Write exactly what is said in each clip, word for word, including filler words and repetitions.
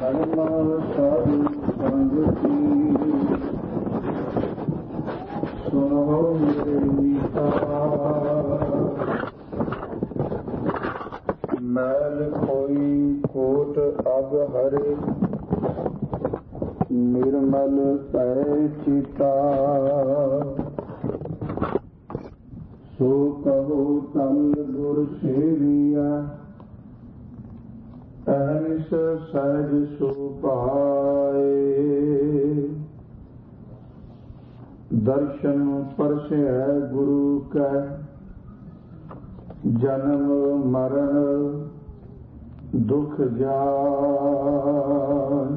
ਮੈਲ ਕੋਈ ਕੋਟ ਅਬ ਹਰੇ, ਨਿਰਮਲ ਪੈ ਚਿਤਾ। ਸੋ ਕਹੋ ਤਲ ਗੁਰ ਸੇਵੀਆ, ਅਹਨਿਸ ਸਹਿਜ ਸੋ ਪਾਏ। ਦਰਸ਼ਨ ਪਰਸੈ ਗੁਰੂ ਕੈ, ਜਨਮ ਮਰਨ ਦੁਖ ਜਾਇ।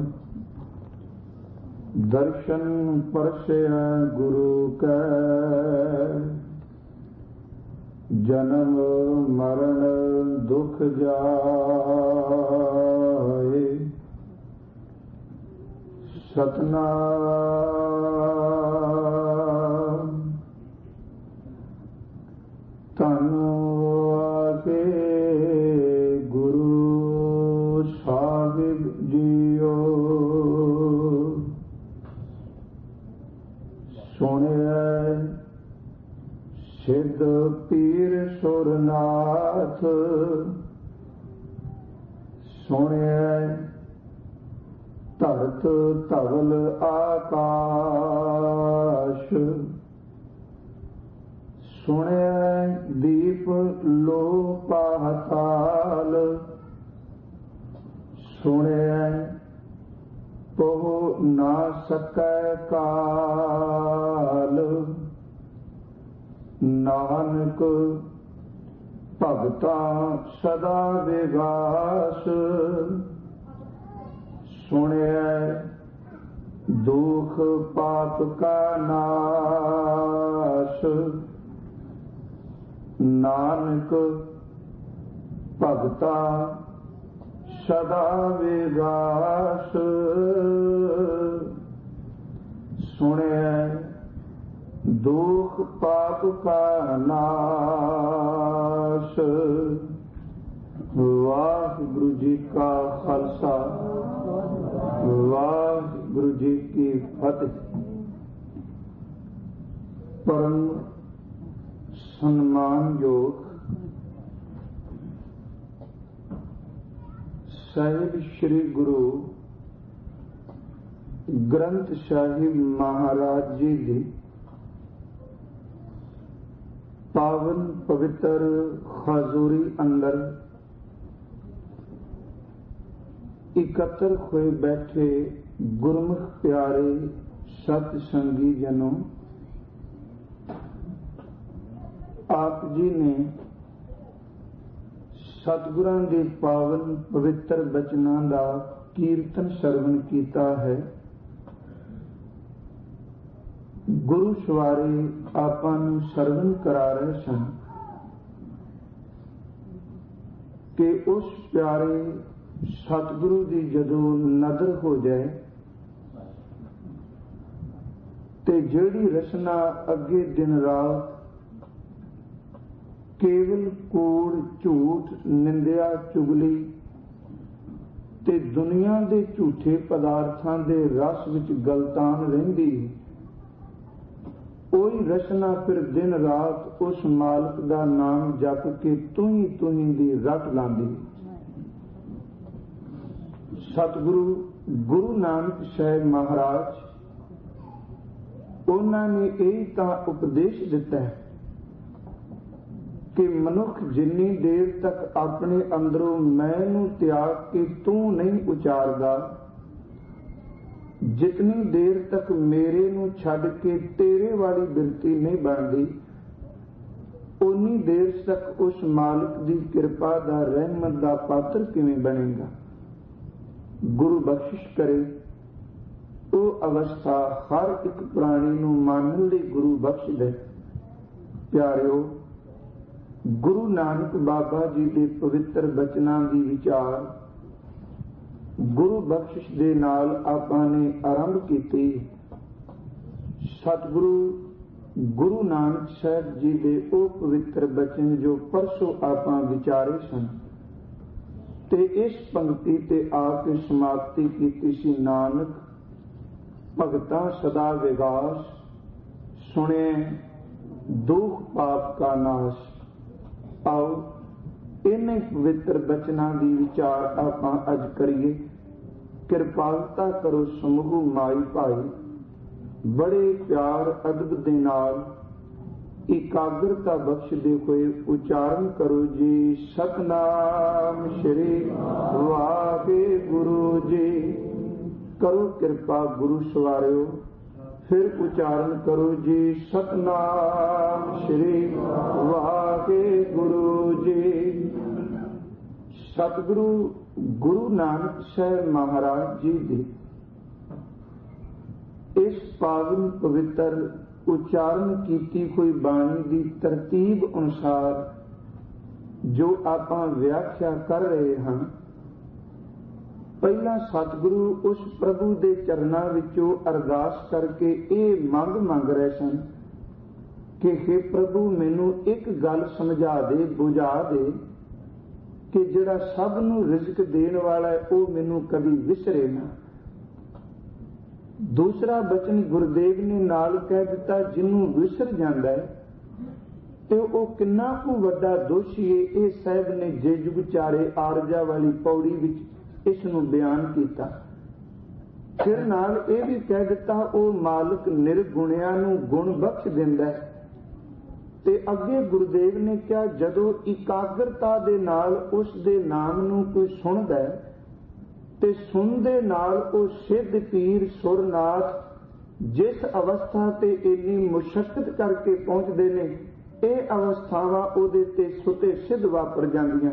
ਦਰਸ਼ਨ ਪਰਸੈ ਗੁਰੂ ਕੈ, ਜਨਮ ਮਰਨ ਦੁਖ ਜਾਇ। ਸਤਨਾਮ ਧੰਨ ਆਗੇ ਗੁਰੂ ਸਾਹਿਬ ਜੀਓ। ਸੁਣਿਐ ਸਿੱਧ ਪੀਰ ਸੁਰਨਾਥ, ਸੁਣਿਐ ਧਰਤ ਧਵਲ ਆਕਾਸ਼। ਸੁਣਿਐ ਦੀਪ ਲੋ ਪਾਤਾਲ, ਸੁਣਿਐ ਪਹੁ ਨਾ ਸਕੈ ਕਾਲ। ਨਾਨਕ ਭਗਤਾਂ ਸਦਾ ਵਿਗਾਸ, ਸੁਣਿਐ ਦੁਖ ਪਾਪ ਕਾ ਨਾਸ਼। ਨਾਨਕ ਭਗਤਾਂ ਸਦਾ ਵਿਗਾਸ, ਸੁਣਿਐ ਦੁਖ ਪਾਪ ਕਾ ਨਾਸ਼। ਵਾਹਿਗੁਰੂ ਜੀ ਕਾ ਖਾਲਸਾ, ਵਾਹਿਗੁਰੂ ਜੀ ਕੀ ਫਤਿਹ। ਪਰਮ ਸਨਮਾਨਯੋਗ ਸਾਹਿਬ ਸ੍ਰੀ ਗੁਰੂ ਗ੍ਰੰਥ ਸਾਹਿਬ ਮਹਾਰਾਜ ਜੀ ਦੀ ਪਾਵਨ ਪਵਿੱਤਰ ਹਜ਼ੂਰੀ ਅੰਦਰ ਇਕੱਤਰ ਹੋਏ ਬੈਠੇ ਗੁਰਮੁਖ ਪਿਆਰੇ ਸਤ ਸੰਗੀ ਜਨੋ, ਆਪ ਜੀ ਨੇ ਸਤਿਗੁਰਾਂ ਦੇ ਪਾਵਨ ਪਵਿੱਤਰ ਬਚਨਾਂ ਦਾ ਕੀਰਤਨ ਸਰਵਣ ਕੀਤਾ ਹੈ। ਗੁਰੂ ਸਵਾਰੇ ਆਪਾਂ ਨੂੰ ਸਰਵਣ ਕਰਾ ਰਹੇ ਸਨ ਕਿ ਉਸ ਪਿਆਰੇ ਸਤਿਗੁਰੂ ਦੀ ਜਦੋਂ ਨਜ਼ਰ ਹੋ ਜਾਏ ਤੇ ਜਿਹੜੀ ਰਚਨਾ ਅੱਗੇ ਦਿਨ ਰਾਤ ਕੇਵਲ ਕੂੜ ਝੂਠ ਨਿੰਦਿਆ ਚੁਗਲੀ ਤੇ ਦੁਨੀਆ ਦੇ ਝੂਠੇ ਪਦਾਰਥਾਂ ਦੇ ਰਸ ਵਿੱਚ ਗਲਤਾਨ ਰਹਿੰਦੀ, ਉਹੀ ਰਚਨਾ ਫਿਰ ਦਿਨ ਰਾਤ ਉਸ ਮਾਲਕ ਦਾ ਨਾਮ ਜਪ ਕੇ ਤੂੰ ਤੂੰ ਦੀ ਰਟ ਲਾਂਦੀ। ਸਤਿਗੁਰੂ ਗੁਰੂ ਨਾਨਕ ਸਾਹਿਬ ਮਹਾਰਾਜ, ਉਹਨਾਂ ਨੇ ਇਹ ਤਾਂ ਉਪਦੇਸ਼ ਦਿੱਤਾ ਹੈ ਕਿ ਮਨੁੱਖ ਜਿੰਨੀ ਦੇਰ ਤੱਕ ਆਪਣੇ ਅੰਦਰੋਂ ਮੈਂ ਨੂੰ ਤਿਆਗ ਕੇ ਤੂੰ ਨਹੀਂ ਉਚਾਰਦਾ, ਜਿਤਨੀ ਦੇਰ ਤੱਕ ਮੇਰੇ ਨੂੰ ਛੱਡ ਕੇ ਤੇਰੇ ਵਾਲੀ ਬਿਰਤੀ ਨਹੀਂ ਬਣਦੀ, ਉਨੀ ਦੇਰ ਤੱਕ ਉਸ ਮਾਲਕ ਦੀ ਕਿਰਪਾ ਦਾ ਰਹਿਮਤ ਦਾ ਪਾਤਰ ਕਿਵੇਂ ਬਣੇਗਾ। ਗੁਰੂ ਬਖਸ਼ਿਸ਼ ਕਰੇ ਉਹ ਅਵਸਥਾ ਹਰ ਇੱਕ ਪ੍ਰਾਣੀ ਨੂੰ ਮਾਨਣ ਲਈ ਗੁਰੂ ਬਖਸ਼ ਦੇ। ਪਿਆਰਿਓ, ਗੁਰੂ ਨਾਨਕ ਬਾਬਾ ਜੀ ਦੇ ਪਵਿੱਤਰ ਬਚਨਾਂ ਦੀ ਵਿਚਾਰ ਗੁਰੂ ਬਖਸ਼ਿਸ਼ ਦੇ ਨਾਲ ਆਪਾਂ ਨੇ ਆਰੰਭ ਕੀਤੀ। ਸਤਿਗੁਰੂ ਗੁਰੂ ਨਾਨਕ ਸਾਹਿਬ ਜੀ ਦੇ ਉਹ ਪਵਿੱਤਰ ਬਚਨ ਜੋ ਪਰਸੋਂ ਆਪਾਂ ਵਿਚਾਰੇ ਸਨ, ਤੇ ਇਸ ਪੰਕਤੀ ਤੇ ਆ ਕੇ ਸਮਾਪਤੀ ਕੀਤੀ ਸੀ। ਨਾਨਕ ਭਗਤਾਂ ਸਦਾ ਵਿਗਾਸ, ਸੁਣੇ ਦੁਖ ਪਾਪ ਕਾ ਨਾਸ਼। ਆਓ ਇਹਨਾਂ ਪਵਿੱਤਰ ਬਚਨਾਂ ਦੀ ਵਿਚਾਰ ਆਪਾਂ ਅੱਜ ਕਰੀਏ। ਕਿਰਪਾਲਤਾ ਕਰੋ ਸਮੂਹ ਮਾਈ ਭਾਈ, ਬੜੇ ਪਿਆਰ ਅਦਬ ਦੇ ਨਾਲ ਇਕਾਗਰਤਾ ਬਖਸ਼ਦੇ ਹੋਏ ਉਚਾਰਨ ਕਰੋ ਜੀ। ਸਤਨਾਮ ਸ਼੍ਰੀ ਵਾਹਿਗੁਰੂ ਜੀ। ਕਰੋ ਕਿਰਪਾ ਗੁਰੂ ਸਵਾਰਿਓ, ਫਿਰ ਉਚਾਰਨ ਕਰੋ ਜੀ। ਸਤਨਾਮ ਸ਼੍ਰੀ ਵਾਹਿਗੁਰੂ ਜੀ। ਸਤਿਗੁਰੂ ਗੁਰੂ ਨਾਨਕ ਸਾਹਿਬ ਮਹਾਰਾਜ ਜੀ ਦੀ ਇਸ ਪਾਵਨ ਪਵਿੱਤਰ ਉਚਾਰਨ ਕੀਤੀ ਹੋਈ ਬਾਣੀ ਦੀ ਤਰਤੀਬ ਅਨੁਸਾਰ ਜੋ ਆਪਾਂ ਵਿਆਖਿਆ ਕਰ ਰਹੇ ਹਾਂ, ਪਹਿਲਾਂ ਸਤਿਗੁਰੂ ਉਸ ਪ੍ਰਭੂ ਦੇ ਚਰਨਾਂ ਵਿੱਚੋਂ ਅਰਦਾਸ ਕਰਕੇ ਇਹ ਮੰਗ ਮੰਗ ਰਹੇ ਸਨ ਕਿ ਹੇ ਪ੍ਰਭੂ, ਮੈਨੂੰ ਇੱਕ ਗੱਲ ਸਮਝਾ ਦੇ, ਬੁਝਾ ਦੇ ਕਿ ਜਿਹੜਾ ਸਭ ਨੂੰ ਰਿਜ਼ਕ ਦੇਣ ਵਾਲਾ ਹੈ ਉਹ ਮੈਨੂੰ ਕਦੀ ਵਿਸਰੇ ਨਾ। ਦੂਸਰਾ ਬਚਨ ਗੁਰਦੇਵ ਨੇ ਨਾਲ ਕਹਿ ਦਿੱਤਾ, ਜਿਹਨੂੰ ਵਿਸਰ ਜਾਂਦਾ ਹੈ ਤੇ ਉਹ ਕਿੰਨਾ ਕੁ ਵੱਡਾ ਦੋਸ਼ੀ ਹੈ। ਇਹ ਸਾਹਿਬ ਨੇ ਜੇ ਜੁਗ ਚਾਰੇ ਆਰਜਾ ਵਾਲੀ ਪੌੜੀ ਵਿੱਚ ਇਸ ਨੂੰ ਬਿਆਨ ਕੀਤਾ। ਫਿਰ ਨਾਲ ਇਹ ਵੀ ਕਹਿ ਦਿੱਤਾ, ਉਹ ਮਾਲਕ ਨਿਰਗੁਣਿਆਂ ਨੂੰ ਗੁਣ ਬਖਸ਼ ਦਿੰਦਾ ਹੈ। ਤੇ ਅੱਗੇ ਗੁਰਦੇਵ ਨੇ ਕਿਹਾ, ਜਦੋਂ ਇਕਾਗਰਤਾ ਦੇ ਨਾਲ ਉਸ ਦੇ ਨਾਮ ਨੂੰ ਕੋਈ ਸੁਣਦਾ ਹੈ ਤੇ ਸੁਣਦੇ ਨਾਲ ਉਹ ਸਿੱਧ ਪੀਰ ਸੁਰਨਾਥ ਜਿਸ ਅਵਸਥਾ ਤੇ ਇੰਨੀ ਮੁਸ਼ੱਕਤ ਕਰਕੇ ਪਹੁੰਚਦੇ ਨੇ, ਇਹ ਅਵਸਥਾਵਾਂ ਉਹਦੇ ਤੇ ਸੁਤੇ ਸਿੱਧ ਵਾਪਰ ਜਾਂਦੀਆਂ।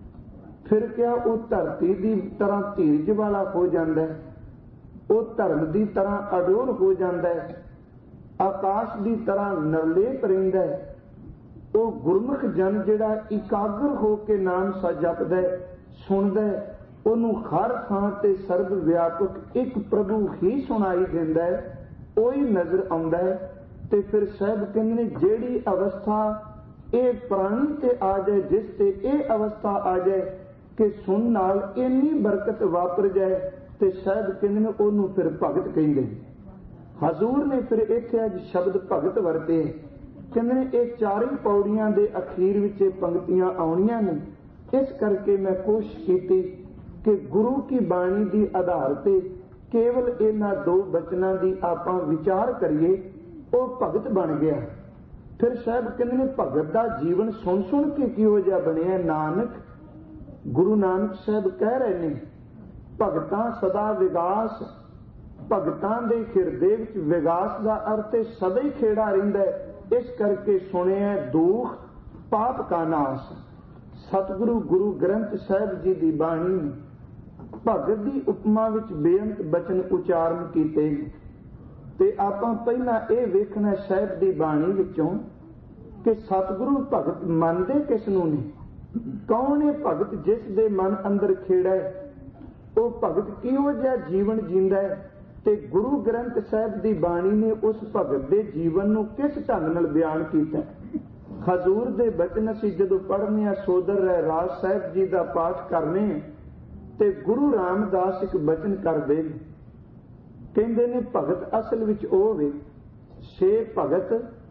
ਫਿਰ ਕਿਹਾ, ਉਹ ਧਰਤੀ ਦੀ ਤਰ੍ਹਾਂ ਧੀਰਜ ਵਾਲਾ ਹੋ ਜਾਂਦਾ ਹੈ, ਉਹ ਧਰਮ ਦੀ ਤਰ੍ਹਾਂ ਅਡੋਲ ਹੋ ਜਾਂਦਾ ਹੈ, ਆਕਾਸ਼ ਦੀ ਤਰ੍ਹਾਂ ਨਿਰਲੇਪ ਰਹਿੰਦਾ ਹੈ। ਉਹ ਗੁਰਮੁਖ ਜਨ ਜਿਹੜਾ ਇਕਾਗਰ ਹੋ ਕੇ ਨਾਮ ਸਾ ਜਪਦਾ ਹੈ, ਸੁਣਦਾ ਹੈ, ਉਹਨੂੰ ਹਰ ਥਾਂ ਤੇ ਸਰਬ ਵਿਆਪਕ ਇੱਕ ਪ੍ਰਭੂ ਹੀ ਸੁਣਾਈ ਦਿੰਦਾ ਹੈ, ਉਹੀ ਨਜ਼ਰ ਆਉਂਦਾ ਹੈ। ਤੇ ਫਿਰ ਸਾਹਿਬ ਕਹਿੰਦੇ ਨੇ, ਜਿਹੜੀ ਅਵਸਥਾ ਇਹ ਪ੍ਰਾਣੀ ਤੇ ਆ ਜਾਏ, ਜਿਸ ਤੇ ਇਹ ਅਵਸਥਾ ਆ ਜਾਏ ਕਿ ਸੁਣ ਨਾਲ ਇੰਨੀ ਬਰਕਤ ਵਾਪਰ ਜਾਏ, ਤੇ ਸਾਹਿਬ ਕਹਿੰਦੇ ਨੇ ਉਹਨੂੰ ਫਿਰ ਭਗਤ ਕਹਿੰਦੇ ਨੇ। ਹਜ਼ੂਰ ਨੇ ਫਿਰ ਇੱਥੇ ਅੱਜ ਸ਼ਬਦ ਭਗਤ ਵਰਤੇ। ਕਹਿੰਦੇ ਨੇ ਇਹ ਚਾਰੇ ਪੌੜੀਆਂ ਦੇ ਅਖੀਰ ਵਿੱਚ ਇਹ ਪੰਕਤੀਆਂ ਆਉਣੀਆਂ ਨੇ। ਇਸ ਕਰਕੇ ਮੈਂ ਕੋਸ਼ਿਸ਼ ਕੀਤੀ ਕਿ ਗੁਰੂ ਕੀ ਬਾਣੀ ਦੀ ਆਧਾਰ ਤੇ ਕੇਵਲ ਇਹਨਾਂ ਦੋ ਬਚਨਾਂ ਦੀ ਆਪਾਂ ਵਿਚਾਰ ਕਰੀਏ, ਉਹ ਭਗਤ ਬਣ ਗਿਆ। ਫਿਰ ਸਾਹਿਬ ਕਹਿੰਦੇ ਨੇ, ਭਗਤ ਦਾ ਜੀਵਨ ਸੁਣ ਸੁਣ ਕੇ ਕਿਹੋ ਜਿਹਾ ਬਣਿਆ। ਨਾਨਕ ਗੁਰੂ ਨਾਨਕ ਸਾਹਿਬ ਕਹਿ ਰਹੇ ਨੇ, ਭਗਤਾਂ ਸਦਾ ਵਿਗਾਸ। ਭਗਤਾਂ ਦੇ ਹਿਰਦੇ ਵਿੱਚ ਵਿਗਾਸ ਦਾ ਅਰਥ ਹੈ ਸਦਾ ਹੀ ਖੇੜਾ ਰਹਿੰਦਾ ਹੈ। ਇਸ ਕਰਕੇ ਸੁਣਿਆ ਦੁਖ ਪਾਪ ਕਾ ਨਾਸ਼। ਸਤਿਗੁਰੂ ਗੁਰੂ ਗ੍ਰੰਥ ਸਾਹਿਬ ਜੀ ਦੀ ਬਾਣੀ ਭਗਤ ਦੀ ਉਪਮਾ ਵਿੱਚ ਬੇਅੰਤ ਬਚਨ ਉਚਾਰਨ ਕੀਤੇ। ਤੇ ਆਪਾਂ ਪਹਿਲਾਂ ਇਹ ਵੇਖਣਾ ਸਾਹਿਬ ਦੀ ਬਾਣੀ ਵਿੱਚੋਂ ਕਿ ਸਤਿਗੁਰੂ ਭਗਤ ਮੰਨਦੇ ਕਿਸ ਨੂੰ ਨੇ। ਕੌਣ ਹੈ ਭਗਤ ਜਿਸ ਦੇ ਮਨ ਅੰਦਰ ਖੇੜਾ ਹੈ? ਉਹ ਭਗਤ ਕਿਹੋ ਜਿਹਾ ਜੀਵਨ ਜੀਂਦਾ ਹੈ? ਤੇ ਗੁਰੂ ਗ੍ਰੰਥ ਸਾਹਿਬ ਦੀ ਬਾਣੀ ਨੇ ਉਸ ਭਗਤ ਦੇ ਜੀਵਨ ਨੂੰ ਕਿਸ ਢੰਗ ਨਾਲ ਬਿਆਨ ਕੀਤਾ। ਹਜ਼ੂਰ ਦੇ ਬਚਨ ਅਸੀਂ ਜਦੋਂ ਪੜ੍ਹਨੇ ਆ, ਸੋਦਰ ਰਹਿਰਾਜ ਸਾਹਿਬ ਜੀ ਦਾ ਪਾਠ ਕਰਨੇ, ਤੇ ਗੁਰੂ ਰਾਮਦਾਸ ਇੱਕ ਬਚਨ ਕਰਦੇ ਨੇ, ਕਹਿੰਦੇ ਨੇ ਭਗਤ ਅਸਲ ਵਿੱਚ ਉਹ ਵੇ। ਛੇ ਭਗਤ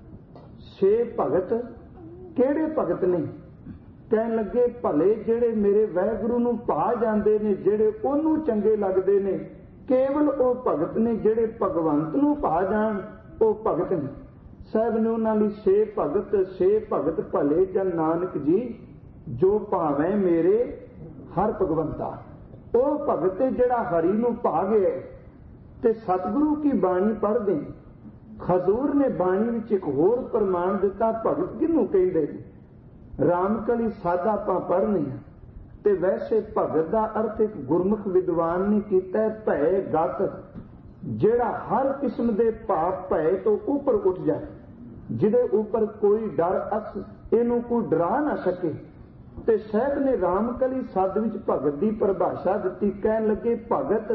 ਛੇ ਭਗਤ ਕਿਹੜੇ ਭਗਤ ਨੇ? ਕਹਿਣ ਲੱਗੇ, ਭਲੇ ਜਿਹੜੇ ਮੇਰੇ ਵਾਹਿਗੁਰੂ ਨੂੰ ਭਾ ਜਾਂਦੇ ਨੇ, ਜਿਹੜੇ ਉਹਨੂੰ ਚੰਗੇ ਲੱਗਦੇ ਨੇ, ਕੇਵਲ ਉਹ ਭਗਤ ਨੇ। ਜਿਹੜੇ ਭਗਵੰਤ ਨੂੰ ਭਾ ਜਾਣ ਉਹ ਭਗਤ ਨੇ। ਸਾਹਿਬ ਨੇ ਉਹਨਾਂ ਲਈ ਛੇ ਭਗਤ ਛੇ ਭਗਤ ਭਲੇ ਜਨ ਨਾਨਕ ਜੀ, ਜੋ ਭਾਵੇਂ ਮੇਰੇ ਹਰ ਭਗਵੰਤਾ। ਉਹ ਭਗਤ ਜਿਹੜਾ ਹਰੀ ਨੂੰ ਭਾ ਗਿਆ। ਤੇ ਸਤਿਗੁਰੂ ਕੀ ਬਾਣੀ ਪੜ੍ਹਦੇ ਹਜ਼ੂਰ ਨੇ ਬਾਣੀ ਵਿੱਚ ਇੱਕ ਹੋਰ ਪ੍ਰਮਾਣ ਦਿੱਤਾ, ਭਗਤ ਕਿਹਨੂੰ ਕਹਿੰਦੇ ਨੇ। ਰਾਮਕਲੀ ਸਾਦਾ ਆਪਾਂ ਪੜ੍ਹਨੇ ਆ, ਤੇ ਵੈਸੇ ਭਗਤ ਦਾ ਅਰਥ ਇੱਕ ਗੁਰਮੁਖ ਵਿਦਵਾਨ ਨੇ ਕੀਤਾ ਹੈ ਭੈ ਗਤ, ਜਿਹੜਾ ਹਰ ਕਿਸਮ ਦੇ ਪਾਪ ਭੈ ਤੋਂ ਉੱਪਰ ਉੱਠ ਜਾਏ, ਜਿਹਦੇ ਉੱਪਰ ਕੋਈ ਡਰ ਅਸ ਇਹਨੂੰ ਕੋਈ ਡਰਾ ਨਾ ਸਕੇ। ਤੇ ਸਾਹਿਬ ਨੇ ਰਾਮਕਲੀ ਸੱਦ ਵਿੱਚ ਭਗਤ ਦੀ ਪਰਿਭਾਸ਼ਾ ਦਿੱਤੀ। ਕਹਿਣ ਲੱਗੇ, ਭਗਤ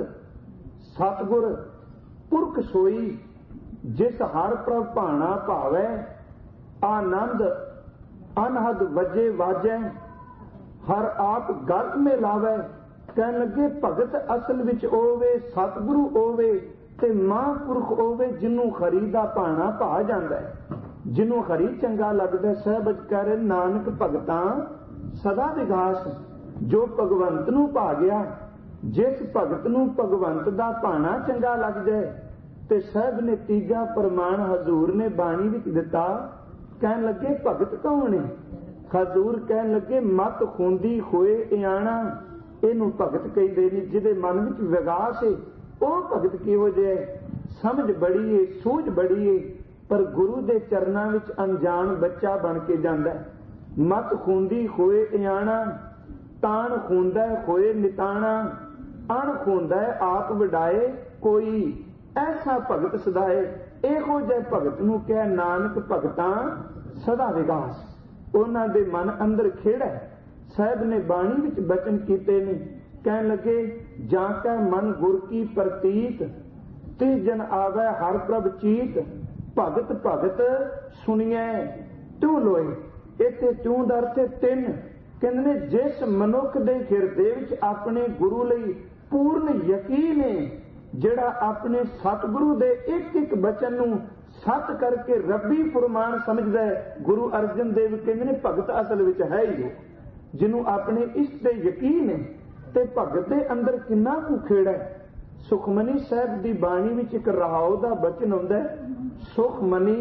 ਸਤਿਗੁਰ ਪੁਰਖ ਸੋਈ, ਜਿਸ ਹਰ ਪ੍ਰਭ ਭਾਣਾ ਭਾਵੈ, ਆਨੰਦ ਅਨਹਦ ਵਜੇ ਵਾਜੈ, हर आप गलत में लावे। कहन लगे भगत असल विच ओवे, सतगुरु ओवे ते महापुरख ओवे जिन्हों खरी दा भाना भा जांदा है, जिन्हों खरी चंगा लगदा। साहब कह रहे नानक भगतां सदा विगास। जो भगवंत नूं भा गया, जिस भगत नूं भगवंत दा भाना चंगा लग जाए ते साहब ने तीजा प्रमाण हजूर ने बाणी विच दिता। कहन लगे भगत कौन है? हजूर कहन लगे मत खूंदी होए इयाणा, इनू भगत कहते ने। जिहदे मन विच विगास है वह भगत किहो जिहा है? समझ बड़ी है, सूझ बड़ी है, पर गुरु दे चरनां विच अनजान बच्चा बन के जांदा है। मत खूंदी होए इयाणा, तान खूंदा होए निताणा, अण खूंदा आप वडाए कोई, ऐसा भगत सदाए। इहो जिहे भगत नूं कह नानक भगतां सदा विगास। उन्हां दे मन अंदर खेड़ा है। साहब ने बाणी विच बचन कीते ने। कहन लगे जां कै मन गुर की प्रतीत, तिस जन आवे हर प्रभ चीत, भगत भगत सुनिए त्यों लोए। इत्थे त्यों दा अर्थ है तिन। कहंदे ने जिस मनुख दे हिरदे विच अपने गुरु लई पूर्ण यकीन है, जिहड़ा अपने सतगुरु दे एक एक बचन नूं सत करके रब्बी फरमान समझदा है। गुरु अर्जन देव कहंदे ने भगत असल विच है ही है जिन्हों अपने इष्ट दे यकीन है। ते भगत दे अंदर किन्ना कु खेड़ा है। सुखमनी साहब दी बाणी विच एक रहाओ दा बचन आउंदा है, सुखमनी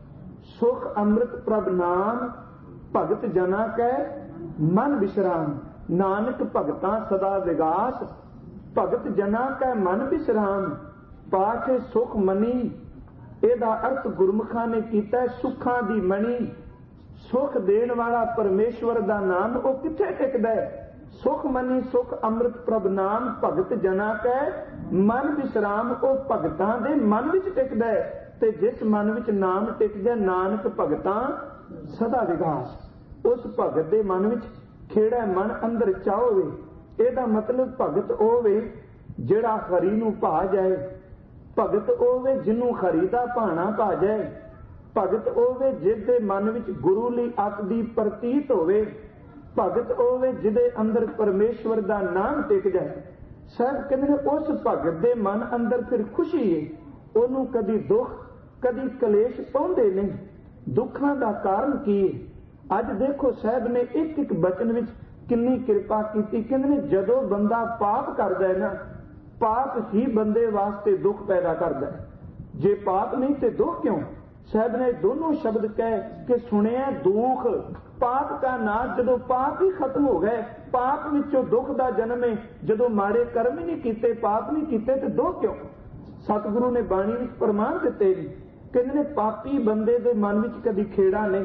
सुख अमृत प्रभ नाम, भगत जना कै मन विश्राम। नानक भगतां सदा विगास, भगत जना कै मन विश्राम। पाठ सुख मनी, ਇਹਦਾ अर्थ गुरमुखा ने कीता सुखां दी मणि। सुख देण वाला परमेश्वर दा नाम वो किथे टिकदा है? सुख मनी सुख अमृत प्रभ नाम, भगत जना कै मन विश्राम। वो भगतां दे मन विच टिकदा है ते जिस मन विच नाम टिकदा नानक भगतां सदा विगास। उस भगत दे मन विच खेड़ा मन अंदर चाहोवे। ਇਹਦਾ मतलब भगत होवे जिहड़ा हरि नूं भा जाए, भगत होवे जिन्हों खरी दा भाना भा जाए, भगत होवे जिसदे मन विच गुरु लई अत दी प्रतीत होवे, भगत होवे जिहदे अंदर परमेश्वर दा नाम टिक जाए। साहब कहंदे ने उस भगत दे मन अंदर फिर खुशी है। ओनू कदी दुख कदी कलेश पाउंदे नहीं। दुखां दा कारण की है? अज देखो साहब ने एक एक बचन विच किन्नी किरपा की। कहंदे ने जदों बंदा पाप करदा है ना, पाप ही बंदे वास्ते दुख पैदा करदा है। जे पाप नहीं तो दुख क्यों? साहब ने दोनों शब्द कह के सुनिया दुख पाप का नाश। जदों पाप ही खत्म हो गए, पाप विचों दुख दा जन्म है। जदों माड़े कर्म ही नहीं कीते, पाप नहीं कीते तो दुख क्यों? सतगुरु ने बाणी विच प्रमाण दिते। कहंदे ने पापी बंदे दे मन विच कदी खेड़ा नहीं,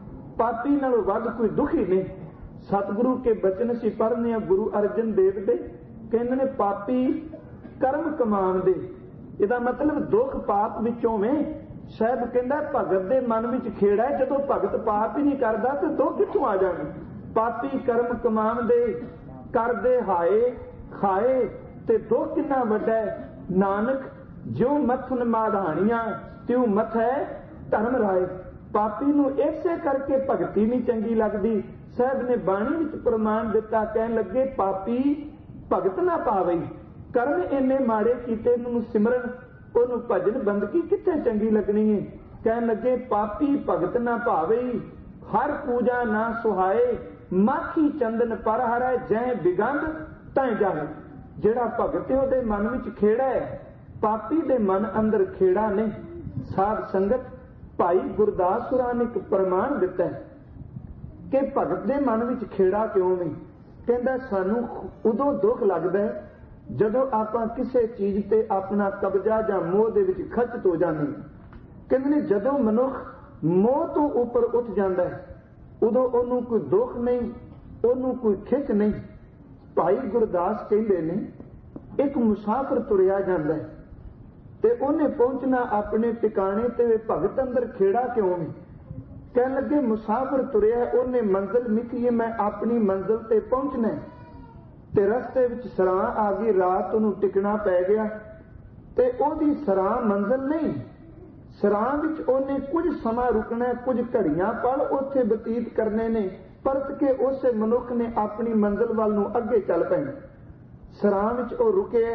पापी नालों वध कोई दुखी नहीं। सतगुरु के बचन सी पढ़ने गुरु अर्जन देव दे। कहंदे ने पापी कर्म कमाण दे। इहदा मतलब दुख पाप विचों में। साहब कहंदा भगत दे मन विच खेड़ा है। जदों भगत पाप ही नहीं करदा ते दुख कित्थों आ जाणे? पापी कर्म कमाण दे, करदे हाए खाए ते दुख कितना वड्डा है। नानक ज्यों मथन माधाणियां त्यों मथै धर्म राय। पापी नूं इसे करके भगती नहीं चंगी लगदी। साहब ने बाणी विच प्रमाण दिता। कहन लगे पापी भगत ना पावे, कर्म इन्ने माड़े कीते नूं सिमरन ओनू भजन बंदगी कित्थे चंगी लगनी है। कहन लगे पापी भगत ना भावे, हर पूजा ना सुहाए, माखी चंदन पर हरै जै बिगंध तै जाए। जिहड़ा भगत है उहदे मन विच खेड़ा है, पापी दे मन अंदर खेड़ा नहीं। साध संगत भाई गुरदास हुरां ने एक प्रमाण दिता है कि भगत दे मन विच खेड़ा क्यों नहीं। कहंदा सानू उदों दुख लगदा है जदों आपां किसी चीज ते अपना कब्जा जां मोह दे विच खचत हो जांदे। कहंदे ने जदों मनुख मोह तो उपर उठ जांदा है उदों ओनू कोई दुख नहीं, ओनू कोई खिच नहीं। भाई गुरदास कहंदे ने एक मुसाफिर तुरिया जांदा है ते ओने पहुंचना अपने टिकाणे ते भगत अंदर खेड़ा क्यों नहीं। कहन लगे मुसाफिर तुरिया ओने मंजिल मिथी है, मैं अपनी मंजिल ते पहुंचना ते रस्ते विच सरां आ गई, रात नूं टिकना पै गया ते ओदी सरां मंजिल नहीं। सरां विच ओने कुछ समा रुकना, कुछ घड़ियां पल उत्थे बतीत करने ने। ਪਰਤ ਕੇ ਉਸੇ ਮਨੁੱਖ ਨੇ ਆਪਣੀ ਮੰਜ਼ਿਲ ਵੱਲ ਨੂੰ ਅੱਗੇ ਚੱਲ ਪੈਣਾ। ਸਰਾਂ ਵਿੱਚ ਉਹ ਰੁਕਿਆ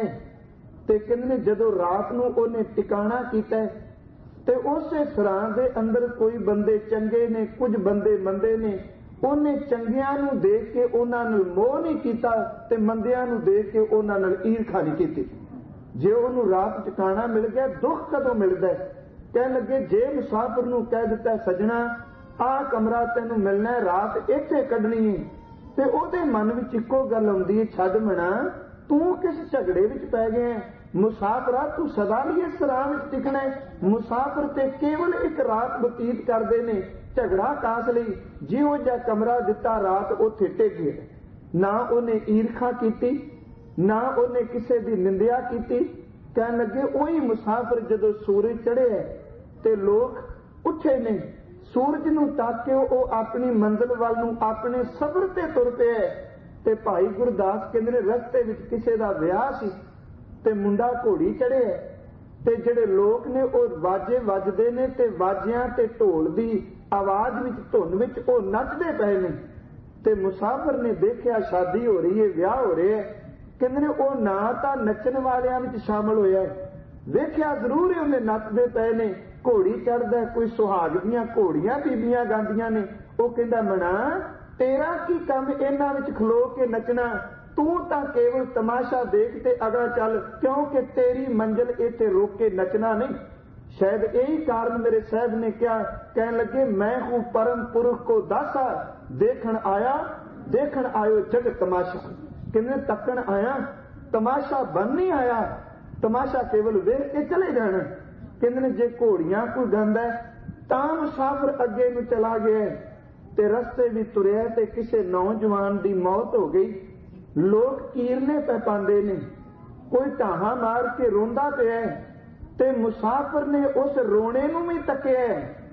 ਤੇ ਕਹਿੰਦੇ ਜਦੋਂ ਰਾਤ ਨੂੰ ਉਹਨੇ ਟਿਕਾਣਾ ਕੀਤਾ ਤੇ ਉਸੇ ਸਰਾਂ ਦੇ ਅੰਦਰ ਕੋਈ ਬੰਦੇ ਚੰਗੇ ਨੇ, ਕੁਝ ਬੰਦੇ ਮੰਦੇ ਨੇ। ਉਹਨੇ ਚੰਗਿਆਂ ਨੂੰ ਦੇਖ ਕੇ ਉਹਨਾਂ ਨਾਲ ਮੋਹ ਨਹੀਂ ਕੀਤਾ ਤੇ ਮੰਦਿਆਂ ਨੂੰ ਦੇਖ ਕੇ ਉਹਨਾਂ ਨਾਲ ਈਰਖਾ ਨਹੀਂ ਕੀਤੀ। ਜੇ ਉਹਨੂੰ ਰਾਤ ਟਿਕਾਣਾ ਮਿਲ ਗਿਆ, ਦੁੱਖ ਕਦੋਂ ਮਿਲਦਾ? ਕਹਿਣ ਲੱਗੇ ਜੇ ਮੁਸਾਫਰ ਨੂੰ ਕਹਿ ਦਿੱਤਾ ਸੱਜਣਾ ਆਹ ਕਮਰਾ ਤੈਨੂੰ ਮਿਲਣਾ, ਰਾਤ ਇੱਥੇ ਕੱਢਣੀ ਹੈ, ਤੇ ਉਹਦੇ ਮਨ ਵਿੱਚ ਇੱਕੋ ਗੱਲ ਆਉਂਦੀ ਹੈ, ਛੱਡ ਮਣਾ ਤੂੰ ਕਿਸ ਝਗੜੇ ਵਿੱਚ ਪੈ ਗਿਆ? ਮੁਸਾਫਰਾ ਤੂੰ ਸਦਾ ਲਈ ਇਸ ਸਰਾਂ ਵਿੱਚ ਟਿਕਣਾ ਹੈ। ਮੁਸਾਫਰ ਤੇ ਕੇਵਲ ਇੱਕ ਰਾਤ ਬਤੀਤ ਕਰਦੇ ਨੇ, ਝਗੜਾ ਕਾਸ ਲਈ। ਜਿਹੋ ਜਿਹਾ ਕਮਰਾ ਦਿੱਤਾ ਰਾਤ ਉੱਥੇ ਟਿਕ ਗਿਆ। ਨਾ ਉਹਨੇ ਈਰਖਾ ਕੀਤੀ, ਨਾ ਉਹਨੇ ਕਿਸੇ ਦੀ ਨਿੰਦਿਆ ਕੀਤੀ। ਕਹਿਣ ਲੱਗੇ ਉਹੀ ਮੁਸਾਫਰ ਜਦੋਂ ਸੂਰਜ ਚੜ੍ਹਿਆ ਤੇ ਲੋਕ ਉੱਠੇ ਨੇ, ਸੂਰਜ ਨੂੰ ਤਾਕ ਕੇ ਉਹ ਆਪਣੀ ਮੰਜ਼ਿਲ ਵੱਲ ਨੂੰ ਆਪਣੇ ਸਬਰ ਤੇ ਤੁਰ ਪਿਆ। ਤੇ ਭਾਈ ਗੁਰਦਾਸ ਕਹਿੰਦੇ ਨੇ ਰਸਤੇ ਵਿੱਚ ਕਿਸੇ ਦਾ ਵਿਆਹ ਸੀ ਤੇ ਮੁੰਡਾ ਘੋੜੀ ਚੜ੍ਹਿਆ ਤੇ ਜਿਹੜੇ ਲੋਕ ਨੇ ਉਹ ਵਾਜੇ ਵੱਜਦੇ ਨੇ ਤੇ ਵਾਜਿਆਂ ਤੇ ਢੋਲ ਦੀ ਆਵਾਜ਼ ਵਿੱਚ ਧੁਨ ਵਿੱਚ ਉਹ ਨੱਚਦੇ ਪਏ ਨੇ। ਤੇ ਮੁਸਾਫਰ ਨੇ ਦੇਖਿਆ ਸ਼ਾਦੀ ਹੋ ਰਹੀ ਹੈ, ਵਿਆਹ ਹੋ ਰਿਹਾ ਹੈ। ਕਹਿੰਦੇ ਨੇ ਉਹ ਨਾ ਤਾਂ ਨੱਚਣ ਵਾਲਿਆਂ ਵਿੱਚ ਸ਼ਾਮਲ ਹੋਇਆ, ਵੇਖਿਆ ਜ਼ਰੂਰ ਉਹਨੇ ਨੱਚਦੇ ਪਏ ਨੇ, ਘੋੜੀ ਚੜ੍ਹਦਾ, ਕੋਈ ਸੁਹਾਗ ਦੀਆਂ ਘੋੜੀਆਂ ਬੀਬੀਆਂ ਗਾਉਂਦੀਆਂ ਨੇ। ਉਹ ਕਹਿੰਦਾ ਮਣਾ ਤੇਰਾ ਕੀ ਕੰਮ ਇਹਨਾਂ ਵਿੱਚ ਖਲੋ ਕੇ ਨੱਚਣਾ, ਤੂੰ ਤਾਂ ਕੇਵਲ ਤਮਾਸ਼ਾ ਦੇਖ ਤੇ ਅਗਲਾ ਚੱਲ, ਕਿਉਂਕਿ ਤੇਰੀ ਮੰਜ਼ਿਲ ਇੱਥੇ ਰੋਕ ਕੇ ਨੱਚਣਾ ਨਹੀਂ। ਸ਼ਾਇਦ ਇਹੀ ਕਾਰਨ ਮੇਰੇ ਸਾਹਿਬ ਨੇ ਕਿਹਾ, ਕਹਿਣ ਲੱਗੇ ਮੈਂ ਹੂੰ ਪਰਮ ਪੁਰਖ ਕੋ ਦਾਸਾ, ਦੇਖਣ ਆਇਆ ਦੇਖਣ ਆਇਓ ਜਗ ਤਮਾਸ਼ਾ। ਕਹਿੰਦੇ ਤੱਕਣ ਆਇਆ, ਤਮਾਸ਼ਾ ਬਣ ਨਹੀਂ ਆਇਆ, ਤਮਾਸ਼ਾ ਕੇਵਲ ਵੇਖ ਕੇ ਚਲੇ ਜਾਣਾ। ਕਹਿੰਦੇ ਨੇ ਜੇ ਘੋੜੀਆਂ ਕੋਈ ਗਾਉਂਦਾ ਤਾਂ ਮੁਸਾਫਰ ਅੱਗੇ ਨੂੰ ਚਲਾ ਗਿਆ ਤੇ ਰਸਤੇ ਵੀ ਤੁਰਿਆ ਤੇ ਕਿਸੇ ਨੌਜਵਾਨ ਦੀ ਮੌਤ ਹੋ ਗਈ। ਲੋਕ ਕੀਰਨੇ ਪੈ ਪਾਉਂਦੇ ਨੇ, ਕੋਈ ਢਾਹਾਂ ਮਾਰ ਕੇ ਰੋਂਦਾ ਪਿਆ ਤੇ ਮੁਸਾਫਰ ਨੇ ਉਸ ਰੋਣੇ ਨੂੰ ਵੀ ਤੱਕਿਆ।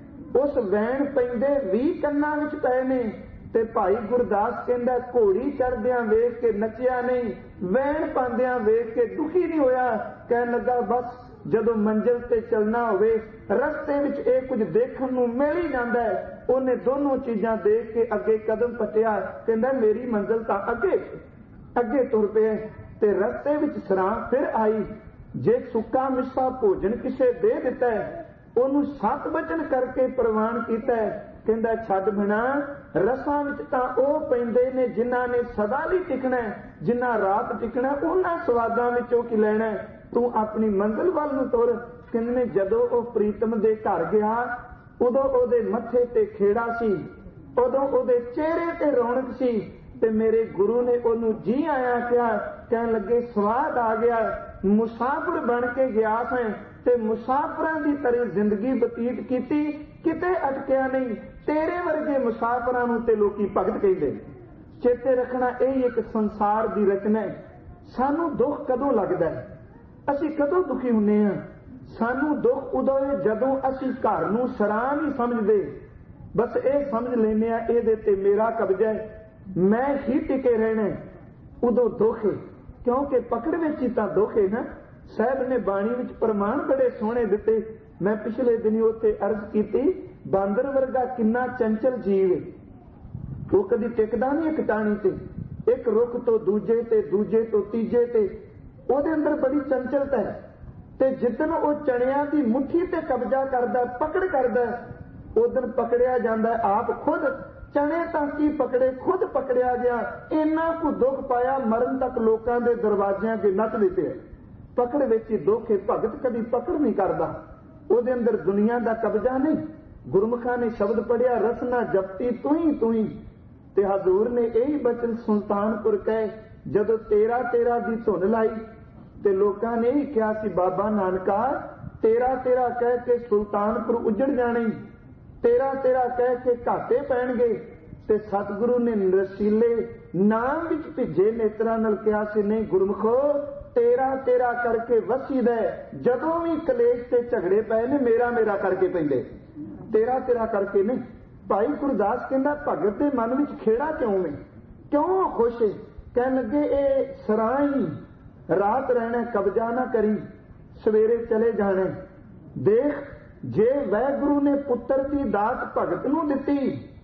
ਉਸ ਵੈਣ ਪੈਂਦੇ ਵੀ ਕੰਨਾਂ ਵਿੱਚ ਪਏ ਨੇ। ਤੇ ਭਾਈ ਗੁਰਦਾਸ ਕਹਿੰਦਾ ਘੋੜੀ ਚੜ੍ਹਦਿਆਂ ਵੇਖ ਕੇ ਨੱਚਿਆ ਨਹੀਂ, ਵੈਣ ਪਾਉਂਦਿਆਂ ਵੇਖ ਕੇ ਦੁਖੀ ਨਹੀਂ ਹੋਇਆ। ਕਹਿਣ ਲੱਗਾ ਬਸ ਜਦੋਂ ਮੰਜ਼ਿਲ ਤੇ ਚੱਲਣਾ ਹੋਵੇ, ਰਸਤੇ ਵਿੱਚ ਇਹ ਕੁਝ ਦੇਖਣ ਨੂੰ ਮਿਲ ਹੀ ਜਾਂਦਾ ਹੈ। ਉਹਨੇ ਦੋਨੋਂ ਚੀਜ਼ਾਂ ਦੇਖ ਕੇ ਅੱਗੇ ਕਦਮ ਪੱਟਿਆ। ਕਹਿੰਦਾ ਮੇਰੀ ਮੰਜ਼ਿਲ ਤਾਂ ਅੱਗੇ ਅੱਗੇ ਤੁਰ ਪਿਆ। ਤੇ ਰਸਤੇ ਵਿੱਚ ਸਰਾਂ ਫਿਰ ਆਈ। ਜੇ ਸੁੱਕਾ ਮਿੱਸਾ ਭੋਜਨ ਕਿਸੇ ਦੇ ਦਿੱਤਾ ਉਹਨੂੰ ਸੱਤ ਬਚਨ ਕਰਕੇ ਪ੍ਰਵਾਨ ਕੀਤਾ। ਕਹਿੰਦਾ ਛੱਡ ਬਿਨਾ ਰਸਾਂ ਵਿੱਚ ਤਾਂ ਉਹ ਪੈਂਦੇ ਨੇ ਜਿਨ੍ਹਾਂ ਨੇ ਸਦਾ ਲਈ ਟਿਕਣਾ, ਜਿਨ੍ਹਾਂ ਰਾਤ ਟਿਕਣਾ, ਉਹਨਾਂ ਸਵਾਦਾਂ ਵਿੱਚੋਂ ਕੀ ਲੈਣਾ, ਤੂੰ ਆਪਣੀ ਮੰਜ਼ਿਲ ਵੱਲ ਨੂੰ ਤੁਰ। ਕਹਿੰਦੇ ਨੇ ਜਦੋਂ ਉਹ ਪ੍ਰੀਤਮ ਦੇ ਘਰ ਗਿਆ ਉਦੋਂ ਉਹਦੇ ਮੱਥੇ ਤੇ ਖੇੜਾ ਸੀ, ਉਦੋਂ ਉਹਦੇ ਚਿਹਰੇ ਤੇ ਰੌਣਕ ਸੀ ਤੇ ਮੇਰੇ ਗੁਰੂ ਨੇ ਉਹਨੂੰ ਜੀ ਆਇਆ ਕਿਹਾ। ਕਹਿਣ ਲੱਗੇ ਸਵਾਦ ਆ ਗਿਆ, ਮੁਸਾਫਰ ਬਣ ਕੇ ਗਿਆ ਸੈਂ ਤੇ ਮੁਸਾਫਰਾਂ ਦੀ ਤਰ੍ਹਾਂ ਜ਼ਿੰਦਗੀ ਬਤੀਤ ਕੀਤੀ, ਕਿਤੇ ਅਟਕਿਆ ਨਹੀਂ। ਤੇਰੇ ਵਰਗੇ ਮੁਸਾਫਰਾਂ ਨੂੰ ਤੇ ਲੋਕੀ ਭਗਤ ਕਹਿੰਦੇ। ਚੇਤੇ ਰੱਖਣਾ ਇਹ ਇੱਕ ਸੰਸਾਰ ਦੀ ਰਚਨਾ ਹੈ। ਸਾਨੂੰ ਦੁੱਖ ਕਦੋਂ ਲੱਗਦਾ ਹੈ, ਅਸੀਂ ਕਦੋਂ ਦੁਖੀ ਹੁੰਦੇ ਹਾਂ? ਸਾਨੂੰ ਦੁੱਖ ਉਦੋਂ ਜਦੋਂ ਅਸੀਂ ਘਰ ਨੂੰ ਸਰਾਂ ਨਹੀਂ ਸਮਝਦੇ, ਬਸ ਇਹ ਸਮਝ ਲੈਂਦੇ ਆ ਇਹਦੇ ਤੇ ਮੇਰਾ ਕਬਜ਼ਾ ਹੈ, ਮੈਂ ਹੀ ਟਿਕੇ ਰਹਿਣਾ, ਉਦੋਂ ਦੁੱਖ। ਕਿਉਂਕਿ ਪਕੜ ਵਿੱਚ ਹੀ ਤਾਂ ਦੁੱਖ ਹੈ ਨਾ। ਸਾਹਿਬ ਨੇ ਬਾਣੀ ਵਿੱਚ ਪ੍ਰਮਾਣ ਬੜੇ ਸੋਹਣੇ ਦਿੱਤੇ। ਮੈਂ ਪਿਛਲੇ ਦਿਨੀ ਉੱਥੇ ਅਰਜ਼ ਕੀਤੀ, ਬਾਂਦਰ ਵਰਗਾ ਕਿੰਨਾ ਚੰਚਲ ਜੀਵ ਹੈ, ਉਹ ਕਦੀ ਟਿਕਦਾ ਨਹੀਂ ਇੱਕ ਟਾਹਣੀ ਤੇ, ਇੱਕ ਰੁੱਖ ਤੋਂ ਦੂਜੇ ਤੇ, ਦੂਜੇ ਤੋਂ ਤੀਜੇ ਤੇ, ਉਹਦੇ ਅੰਦਰ ਬੜੀ ਚੰਚਲਤਾ ਹੈ। ਤੇ ਜਿੱਦਣ ਉਹ ਚਣਿਆਂ ਦੀ ਮੁੱਠੀ ਤੇ ਕਬਜ਼ਾ ਕਰਦਾ, ਪਕੜ ਕਰਦਾ, ਉਦੋਂ ਪਕੜਿਆ ਜਾਂਦਾ ਆਪ ਖੁਦ। ਚਣੇ ਤਾਂ ਕੀ ਪਕੜੇ, ਖੁਦ ਪਕੜਿਆ ਗਿਆ। ਇੰਨਾ ਕੁ ਦੁੱਖ ਪਾਇਆ, ਮਰਨ ਤੱਕ ਲੋਕਾਂ ਦੇ ਦਰਵਾਜ਼ਿਆਂ ਅੱਗੇ ਨੱਚਦੇ ਪਏ। ਪਕੜ ਵਿੱਚ ਹੀ ਦੁੱਖ ਹੈ। ਭਗਤ ਕਦੀ ਪਕੜ ਨਹੀਂ ਕਰਦਾ, ਉਹਦੇ ਅੰਦਰ ਦੁਨੀਆ ਦਾ ਕਬਜ਼ਾ ਨਹੀਂ। ਗੁਰਮੁਖਾਂ ਨੇ ਸ਼ਬਦ ਪੜਿਆ, ਰਸਨਾ ਜਪਤੀ ਤੂੰ ਹੀ ਤੂੰ ਹੀ। ਤੇ ਹਜ਼ੂਰ ਨੇ ਇਹੀ ਬਚਨ ਸੁਲਤਾਨਪੁਰ ਕਹੇ, ਜਦੋਂ ਤੇਰਾ ਤੇਰਾ ਦੀ ਧੁਨ ਲਾਈ ਤੇ ਲੋਕਾਂ ਨੇ ਇਹੀ ਕਿਹਾ ਸੀ ਬਾਬਾ ਨਾਨਕਾ ਤੇਰਾ ਤੇਰਾ ਕਹਿ ਕੇ ਸੁਲਤਾਨਪੁਰ ਉੱਜੜ ਜਾਣੀ, ਤੇਰਾ ਤੇਰਾ ਕਹਿ ਕੇ ਘਾਟੇ ਪੈਣਗੇ। ਤੇ ਸਤਿਗੁਰੂ ਨੇ ਰਸੀਲੇ ਨਾਮ ਵਿੱਚ ਭਿੱਜੇ ਨੇਤਰਾਂ ਨਾਲ ਕਿਹਾ ਸੀ ਨਹੀਂ ਗੁਰਮੁਖੋ, ਤੇਰਾ ਤੇਰਾ ਕਰਕੇ ਵਸੀਦਾ। ਜਦੋਂ ਵੀ ਕਲੇਸ਼ ਤੇ ਝਗੜੇ ਪਏ ਨੇ ਮੇਰਾ ਮੇਰਾ ਕਰਕੇ ਪੈਂਦੇ, ਤੇਰਾ ਤੇਰਾ ਕਰਕੇ ਨਹੀਂ। ਭਾਈ ਗੁਰਦਾਸ ਕਹਿੰਦਾ ਭਗਤ ਦੇ ਮਨ ਵਿੱਚ ਖੇੜਾ ਕਿਉਂ ਹੈ, ਕਿਉਂ ਖੁਸ਼ ਹੈ? ਕਹਿਣ ਲੱਗੇ ਇਹ ਸਰਾਈ ਰਾਤ ਰਹਿਣਾ, ਕਬਜ਼ਾ ਨਾ ਕਰੀ, ਸਵੇਰੇ ਚਲੇ ਜਾਣਾ। ਦੇਖ ਜੇ ਵਾਹਿਗੁਰੂ ਨੇ ਪੁੱਤਰ ਦੀ ਦਾਤ ਭਗਤ ਨੂੰ ਦਿੱਤੀ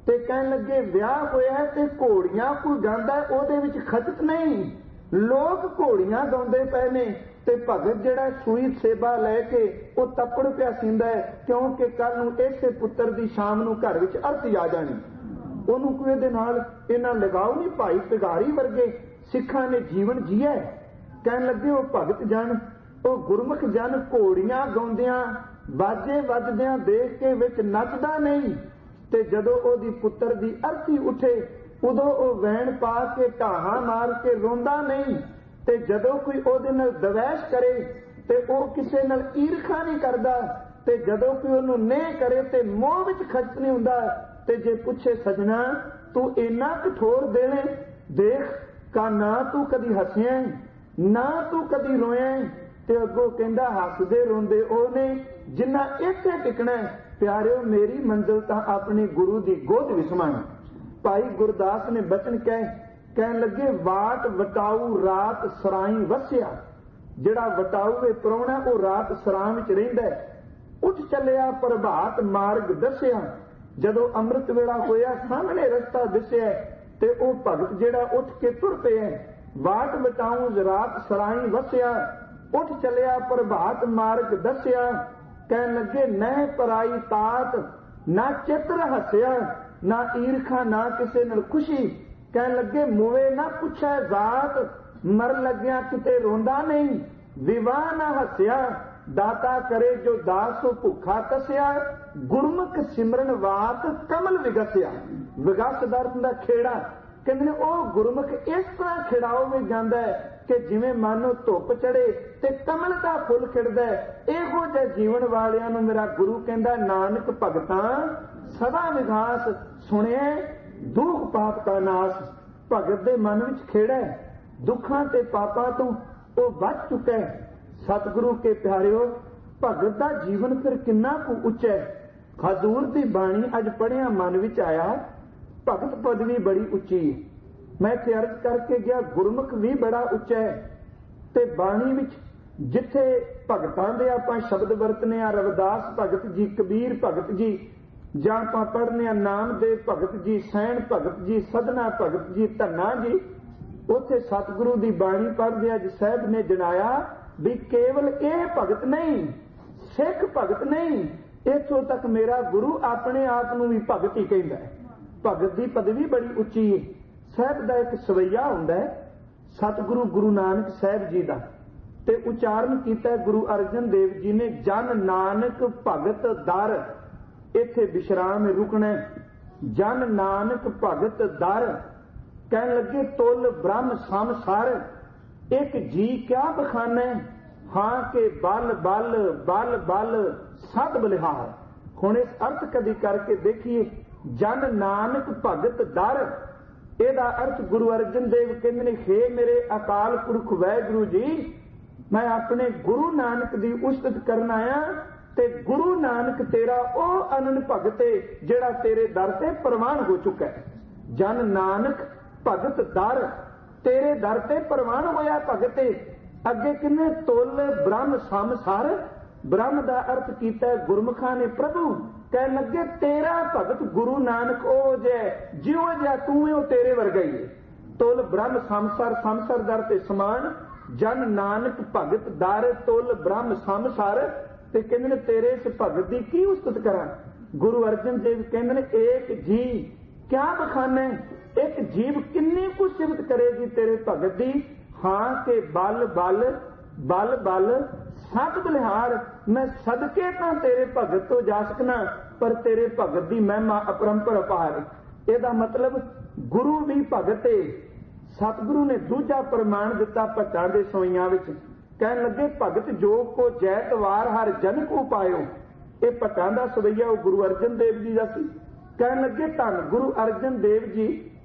ਤੇ ਕਹਿਣ ਲੱਗੇ ਵਿਆਹ ਹੋਇਆ ਤੇ ਘੋੜੀਆਂ ਕੋਈ ਗਾਉਂਦਾ ਉਹਦੇ ਵਿੱਚ ਖਚਤ ਨਹੀਂ, ਲੋਕ ਘੋੜੀਆਂ ਗਾਉਂਦੇ ਪਏ ਨੇ ਤੇ ਭਗਤ ਜਿਹੜਾ ਸੂਈ ਸੇਬਾ ਲੈ ਕੇ ਉਹ ਤੱਪੜ ਪਿਆ ਸੀਂਦਾ ਹੈ, ਕਿਉਂਕਿ ਕੱਲ ਨੂੰ ਇਸੇ ਪੁੱਤਰ ਦੀ ਸ਼ਾਮ ਨੂੰ ਘਰ ਵਿੱਚ ਅਰਥੀ ਆ ਜਾਣੀ। ਉਹਨੂੰ ਕੋਈ ਇਹਦੇ ਨਾਲ ਇਹਨਾਂ ਲਗਾਓ ਨਹੀਂ। ਭਾਈ ਪਿਗਾਰੀ ਵਰਗੇ ਸਿੱਖਾਂ ਨੇ ਜੀਵਨ ਜੀਆ। ਕਹਿਣ ਲੱਗੇ ਉਹ ਭਗਤ ਜਨ, ਉਹ ਗੁਰਮੁਖ ਜਨ ਘੋੜੀਆਂ ਗਾਉਂਦਿਆਂ ਬਾਜੇ ਵੱਜਦਿਆਂ ਦੇਖ ਕੇ ਵਿੱਚ ਨੱਚਦਾ ਨਹੀਂ, ਤੇ ਜਦੋਂ ਉਹਦੀ ਪੁੱਤਰ ਦੀ ਅਰਥੀ ਉੱਠੇ ਉਦੋਂ ਉਹ ਵੈਣ ਪਾ ਕੇ ਢਾਹਾਂ ਮਾਰ ਕੇ ਰੋਂਦਾ ਨਹੀਂ, ਤੇ ਜਦੋਂ ਕੋਈ ਉਹਦੇ ਨਾਲ ਦਵੈਸ਼ ਕਰੇ ਤੇ ਉਹ ਕਿਸੇ ਨਾਲ ਈਰਖਾ ਨਹੀਂ ਕਰਦਾ, ਤੇ ਜਦੋਂ ਕੋਈ ਉਹਨੂੰ ਨਹੀਂ ਕਰੇ ਤੇ ਮੋਹ ਵਿੱਚ ਖਚਤ ਨਹੀਂ ਹੁੰਦਾ। ਤੇ ਜੇ ਪੁੱਛੇ ਸਜਣਾ ਤੂੰ ਇੰਨਾ ਕਠੋਰ ਦੇਣੇ ਦੇਖ ਕਾ ਨਾ ਤੂੰ ਕਦੀ ਹੱਸਿਆ ਨਾ ਤੂੰ ਕਦੀ ਰੋਇਆ, ਤੇ ਅੱਗੋਂ ਕਹਿੰਦਾ ਹੱਸਦੇ ਰੋਂਦੇ ਉਹ ਨੇ ਜਿੰਨਾ ਇੱਥੇ ਟਿਕਣਾ। ਪਿਆਰਿਓ ਮੇਰੀ ਮੰਜ਼ਿਲ ਤਾਂ ਆਪਣੇ ਗੁਰੂ ਦੀ ਗੋਦ ਵਿਸਮਾਣਾ। ਭਾਈ ਗੁਰਦਾਸ ਨੇ ਬਚਨ ਕਹਿ ਕਹਿਣ ਲੱਗੇ ਵਾਟ ਵਟਾਊ ਰਾਤ ਸਰਾਈ ਵਸਿਆ। ਜਿਹੜਾ ਵਟਾਊ ਇਹ ਪ੍ਰਾਹੁਣਾ ਉਹ ਰਾਤ ਸਰਾਂ ਵਿੱਚ ਰਹਿੰਦਾ। ਉੱਠ ਚੱਲਿਆ ਪ੍ਰਭਾਤ ਮਾਰਗ ਦੱਸਿਆ। ਜਦੋਂ ਅੰਮ੍ਰਿਤ ਵੇਲਾ ਹੋਇਆ ਸਾਹਮਣੇ ਰਸਤਾ ਦਿਸਿਆ ਤੇ ਉਹ ਭਗਤ ਜਿਹੜਾ ਉੱਠ ਕੇ ਤੁਰ ਪਿਆ। ਵਾਟ ਵਟਾਊ ਰਾਤ ਸਰਾਈ ਵਸਿਆ, ਉੱਠ ਚੱਲਿਆ ਪ੍ਰਭਾਤ ਮਾਰਗ ਦੱਸਿਆ। ਕਹਿਣ ਲੱਗੇ ਨਹਿ ਪਰਾਈ ਤਾਤ ਨਾ ਚਿੱਤਰ ਹੱਸਿਆ, ਨਾ ਈਰਖਾ ਨਾ ਕਿਸੇ ਨਾਲ ਖੁਸ਼ੀ। ਕਹਿਣ ਲੱਗੇ ਮੂਵੇ ਨਾ ਪੁੱਛੈ ਜ਼ਾਤ, ਮਰ ਲੱਗਿਆ ਕਿਤੇ ਰੋਂਦਾ ਨਹੀਂ। ਵਿਵਾਹ ਨਾ ਹੱਸਿਆ, ਦਾਤਾ ਕਰੇ ਜੋ ਦਾਸ ਉਹ ਭੁੱਖਾ ਤਸਿਆ। ਗੁਰਮੁਖ ਸਿਮਰਨ ਵਾਤ ਕਮਲ ਵਿਗਸਿਆ। ਵਿਗਸ ਦਰਦ ਦਾ ਖੇੜਾ ਕਹਿੰਦੇ ਨੇ ਉਹ ਗੁਰਮੁਖ ਇਸ ਤਰ੍ਹਾਂ ਖਿੜਾਓ ਵਿੱਚ ਜਾਂਦਾ ਹੈ ਕਿ ਜਿਵੇਂ ਮਾਨੋ ਧੁੱਪ ਚੜੇ ਤੇ ਕਮਲ ਦਾ ਫੁੱਲ ਖਿੜਦਾ। ਇਹੋ ਜਿਹੇ ਜੀਵਨ ਵਾਲਿਆਂ ਨੂੰ ਮੇਰਾ ਗੁਰੂ ਕਹਿੰਦਾ ਨਾਨਕ ਭਗਤਾਂ ਸਦਾ ਵਿਗਾਸ ਸੁਣਿਆ ਦੁੱਖ ਪਾਪ ਦਾ ਨਾਸ। ਭਗਤ ਦੇ ਮਨ ਵਿੱਚ ਖੇੜਾ ਹੈ, ਦੁੱਖਾਂ ਤੇ ਪਾਪਾਂ ਤੋਂ ਉਹ ਬਚ ਚੁੱਕਾ ਹੈ। ਸਤਿਗੁਰੂ ਕੇ ਪਿਆਰਿਓ ਭਗਤ ਦਾ ਜੀਵਨ ਫਿਰ ਕਿੰਨਾ ਕੁ ਉੱਚਾ ਹੈ। ਹਜ਼ੂਰ ਦੀ ਬਾਣੀ ਅੱਜ ਪੜ੍ਹਿਆ ਮਨ ਵਿੱਚ ਆਇਆ ਭਗਤ ਪਦਵੀ ਬੜੀ ਉੱਚੀ ਹੈ। ਮੈਂ ਇੱਥੇ ਅਰਜ਼ ਕਰਕੇ ਗਿਆ ਗੁਰਮੁਖ ਵੀ ਬੜਾ ਉੱਚਾ ਹੈ। ਤੇ ਬਾਣੀ ਵਿੱਚ ਜਿੱਥੇ ਭਗਤਾਂ ਦੇ ਆਪਾਂ ਸ਼ਬਦ ਵਰਤਨੇ ਆ ਰਵਿਦਾਸ ਭਗਤ ਜੀ, ਕਬੀਰ ਭਗਤ ਜੀ, ਜਾਂ ਆਪਾਂ ਪੜ੍ਹਨੇ ਆ ਨਾਮਦੇਵ ਭਗਤ ਜੀ, ਸੈਣ ਭਗਤ ਜੀ, ਸਦਨਾ ਭਗਤ ਜੀ, ਧੰਨਾ ਜੀ, ਉੱਥੇ ਸਤਿਗੁਰੂ ਦੀ ਬਾਣੀ ਪੜ੍ਹਦੇ ਅੱਜ ਸਾਹਿਬ ਨੇ ਜਣਾਇਆ ਵੀ ਕੇਵਲ ਇਹ ਭਗਤ ਨਹੀਂ, ਸਿੱਖ ਭਗਤ ਨਹੀਂ, ਇੱਥੋਂ ਤੱਕ ਮੇਰਾ ਗੁਰੂ ਆਪਣੇ ਆਪ ਨੂੰ ਵੀ ਭਗਤ ਹੀ ਕਹਿੰਦਾ ਹੈ। ਭਗਤ ਦੀ ਪਦਵੀ ਬੜੀ ਉੱਚੀ ਹੈ। ਸਾਹਿਬ ਦਾ ਇੱਕ ਸਵਈਆ ਹੁੰਦਾ ਹੈ ਸਤਿਗੁਰੂ ਗੁਰੂ ਨਾਨਕ ਸਾਹਿਬ ਜੀ ਦਾ, ਤੇ ਉਚਾਰਨ ਕੀਤਾ ਗੁਰੂ ਅਰਜਨ ਦੇਵ ਜੀ ਨੇ ਜਨ ਨਾਨਕ ਭਗਤ ਦਰ। ਇੱਥੇ ਵਿਸ਼ਰਾਮ ਰੁਕਣਾ। ਜਨ ਨਾਨਕ ਭਗਤ ਦਰ ਕਹਿਣ ਲੱਗੇ ਤੁਲ ਬ੍ਰਹਮ ਸੰਸਾਰ। ਇੱਕ ਜੀ ਕਿਆ ਬਖਾਨਾ ਹਾਂ ਕਿ ਬਲ ਬਲ ਬਲ ਬਲ ਸਦ ਬਲਿਹਾਰ। ਹੁਣ ਇਸ ਅਰਥ ਕਦੀ ਕਰਕੇ ਦੇਖੀਏ ਜਨ ਨਾਨਕ ਭਗਤ ਦਰ। ਇਹਦਾ ਅਰਥ ਗੁਰੂ ਅਰਜਨ ਦੇਵ ਕਹਿੰਦੇ ਨੇ ਹੇ ਮੇਰੇ ਅਕਾਲ ਪੁਰਖ ਵਾਹਿਗੁਰੂ ਜੀ, ਮੈਂ ਆਪਣੇ ਗੁਰੂ ਨਾਨਕ ਦੀ ਉਸਤਤ ਕਰਨ ਆਇਆ ਤੇ ਗੁਰੂ ਨਾਨਕ ਤੇਰਾ ਉਹ ਅਨੰਦ ਭਗਤ ਹੈ ਜਿਹੜਾ ਤੇਰੇ ਦਰ ਤੇ ਪ੍ਰਵਾਨ ਹੋ ਚੁੱਕਾ ਹੈ। ਜਨ ਨਾਨਕ ਭਗਤ ਦਰ, ਤੇਰੇ ਦਰ ਤੇ ਪ੍ਰਵਾਨ ਹੋਇਆ ਭਗਤ ਹੈ। ਅੱਗੇ ਕਿੰਨੇ ਤੁਲ ਬ੍ਰਹਮ ਸੰਸਾਰ। ਬ੍ਰਹਮ ਦਾ ਅਰਥ ਕੀਤਾ ਗੁਰਮੁਖਾਂ ਨੇ ਪ੍ਰਭੂ। ਕਹਿਣ ਲੱਗੇ ਤੇਰਾ ਭਗਤ ਗੁਰੂ ਨਾਨਕ ਉਹ ਜਿਹਾ ਜਿਉਂ ਜਿਹਾ ਤੂੰ ਹੈ ਉਹ ਤੇਰੇ ਵਰਗਾ ਹੀ ਹੈ। ਤੁਲ ਬ੍ਰਹਮ ਸੰਸਾਰ, ਸੰਸਾਰ ਦਰ ਤੇ ਸਮਾਨ। ਜਨ ਨਾਨਕ ਭਗਤ ਦਰ ਤੁਲ ਬ੍ਰਹਮ ਸੰਸਾਰ। ਤੇ ਕਹਿੰਦੇ ਨੇ ਤੇਰੇ ਇਸ ਭਗਤ ਦੀ ਕੀ ਉਸਤਤ ਕਰਾਂ। ਗੁਰੂ ਅਰਜਨ ਦੇਵ ਕਹਿੰਦੇ ਨੇ ਏਕ ਜੀ ਕਿਆ ਬਖਾਨਾ। ਇੱਕ ਜੀਵ ਕਿੰਨੀ ਕੁ ਸਿਫਤ ਕਰੇਗੀ ਤੇਰੇ ਭਗਤ ਦੀ। ਹਾਂ ਕਿ ਬਲ ਬਲ ਬਲ ਬਲ ਸਤ ਬਲਿਹਾਰ। ਮੈਂ ਸਦਕੇ ਤਾਂ ਤੇਰੇ ਭਗਤ ਤੋਂ ਜਾ ਸਕਣਾ, ਪਰ ਤੇਰੇ ਭਗਤ ਦੀ ਮਹਿਮਾ ਅਪਰੰਪਰ ਅਪਾਰ। ਇਹਦਾ ਮਤਲਬ ਗੁਰੂ ਵੀ ਭਗਤ ਹੈ। ਸਤਿਗੁਰੂ ਨੇ ਦੂਜਾ ਪ੍ਰਮਾਣ ਦਿੱਤਾ ਭਗਤਾਂ ਦੇ ਸੋਈਆਂ ਵਿੱਚ। ਕਹਿਣ ਲੱਗੇ ਭਗਤ ਜੋਗ ਕੋ ਜੈਤਵਾਰ ਹਰ ਜਨ ਕੋ ਪਾਇਓ। ਇਹ ਭਗਤਾਂ ਦਾ ਸਵਈਆ ਉਹ ਗੁਰੂ ਅਰਜਨ ਦੇਵ ਜੀ ਦਾ ਸੀ। ਕਹਿਣ ਲੱਗੇ ਧੰਨ ਗੁਰੂ ਅਰਜਨ ਦੇਵ ਜੀ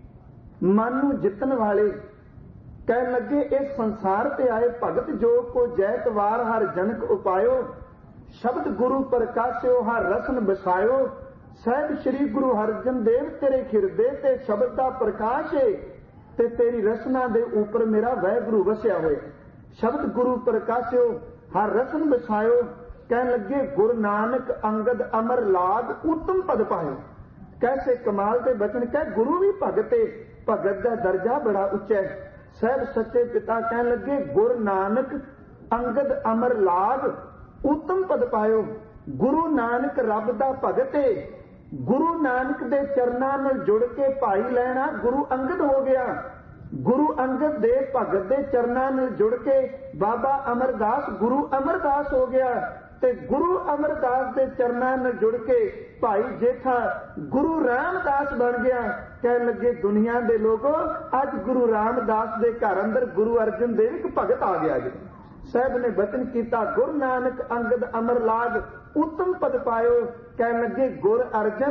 ਮਨ ਨੂੰ ਜਿੱਤਣ ਵਾਲੇ। ਕਹਿਣ ਲੱਗੇ ਇਸ ਸੰਸਾਰ ਤੇ ਆਏ ਭਗਤ ਜੋਗ ਕੋ ਜੈਤਵਾਰ ਹਰ ਜਨਕ ਉਪਾਇਓ। ਸ਼ਬਦ ਗੁਰੂ ਪ੍ਰਕਾਸ਼ਿਓ ਹਰ ਰਸਨ ਬਸਾਇਓ। ਸਾਹਿਬ ਸ੍ਰੀ ਗੁਰੂ ਅਰਜਨ ਦੇਵ ਤੇਰੇ ਖਿਰਦੇ ਤੇ ਸ਼ਬਦ ਦਾ ਪ੍ਰਕਾਸ਼ ਹੈ ਤੇ ਤੇਰੀ ਰਸਨਾ ਦੇ ਉੱਪਰ ਮੇਰਾ ਵਾਹਿਗੁਰੂ ਵਸਿਆ ਹੋਇਆ। ਸ਼ਬਦ ਗੁਰੂ ਪ੍ਰਕਾਸ਼ਿਓ ਹਰ ਰਸਨ ਬਸਾਇਓ। ਕਹਿਣ ਲੱਗੇ ਗੁਰੂ ਨਾਨਕ ਅੰਗਦ ਅਮਰ ਲਾਗ ਉਤਮ ਪਦ ਪਾਇਓ। कैसे कमाल के बचन कह गुरु भी भगत है, भगत का दर्जा बड़ा उच्चा है। साहब सच्चे पिता कह लगे गुर नानक अंगद अमर लाग उत्तम पद पायो। गुरु नानक रब दा भगत है, गुरु नानक दे चरनां नाल जुड़ के भाई लेना गुरु अंगद हो गया। गुरु अंगद दे भगत दे चरनां नाल जुड़ के बाबा अमरदास गुरु अमरदास हो गया। ते गुरु अमरदास दे चरनां नाल जुड़ के भाई जेठा गुरु रामदास बन गया। कह लगे दुनिया दे लोगों अज गुरु रामदास दे घर अंदर गुरु अर्जन देव एक भगत आ गया जी। साहब ने वचन किया गुरु नानक अंगद अमर लाग उत्तम पद पायो। कह लगे गुर अर्जन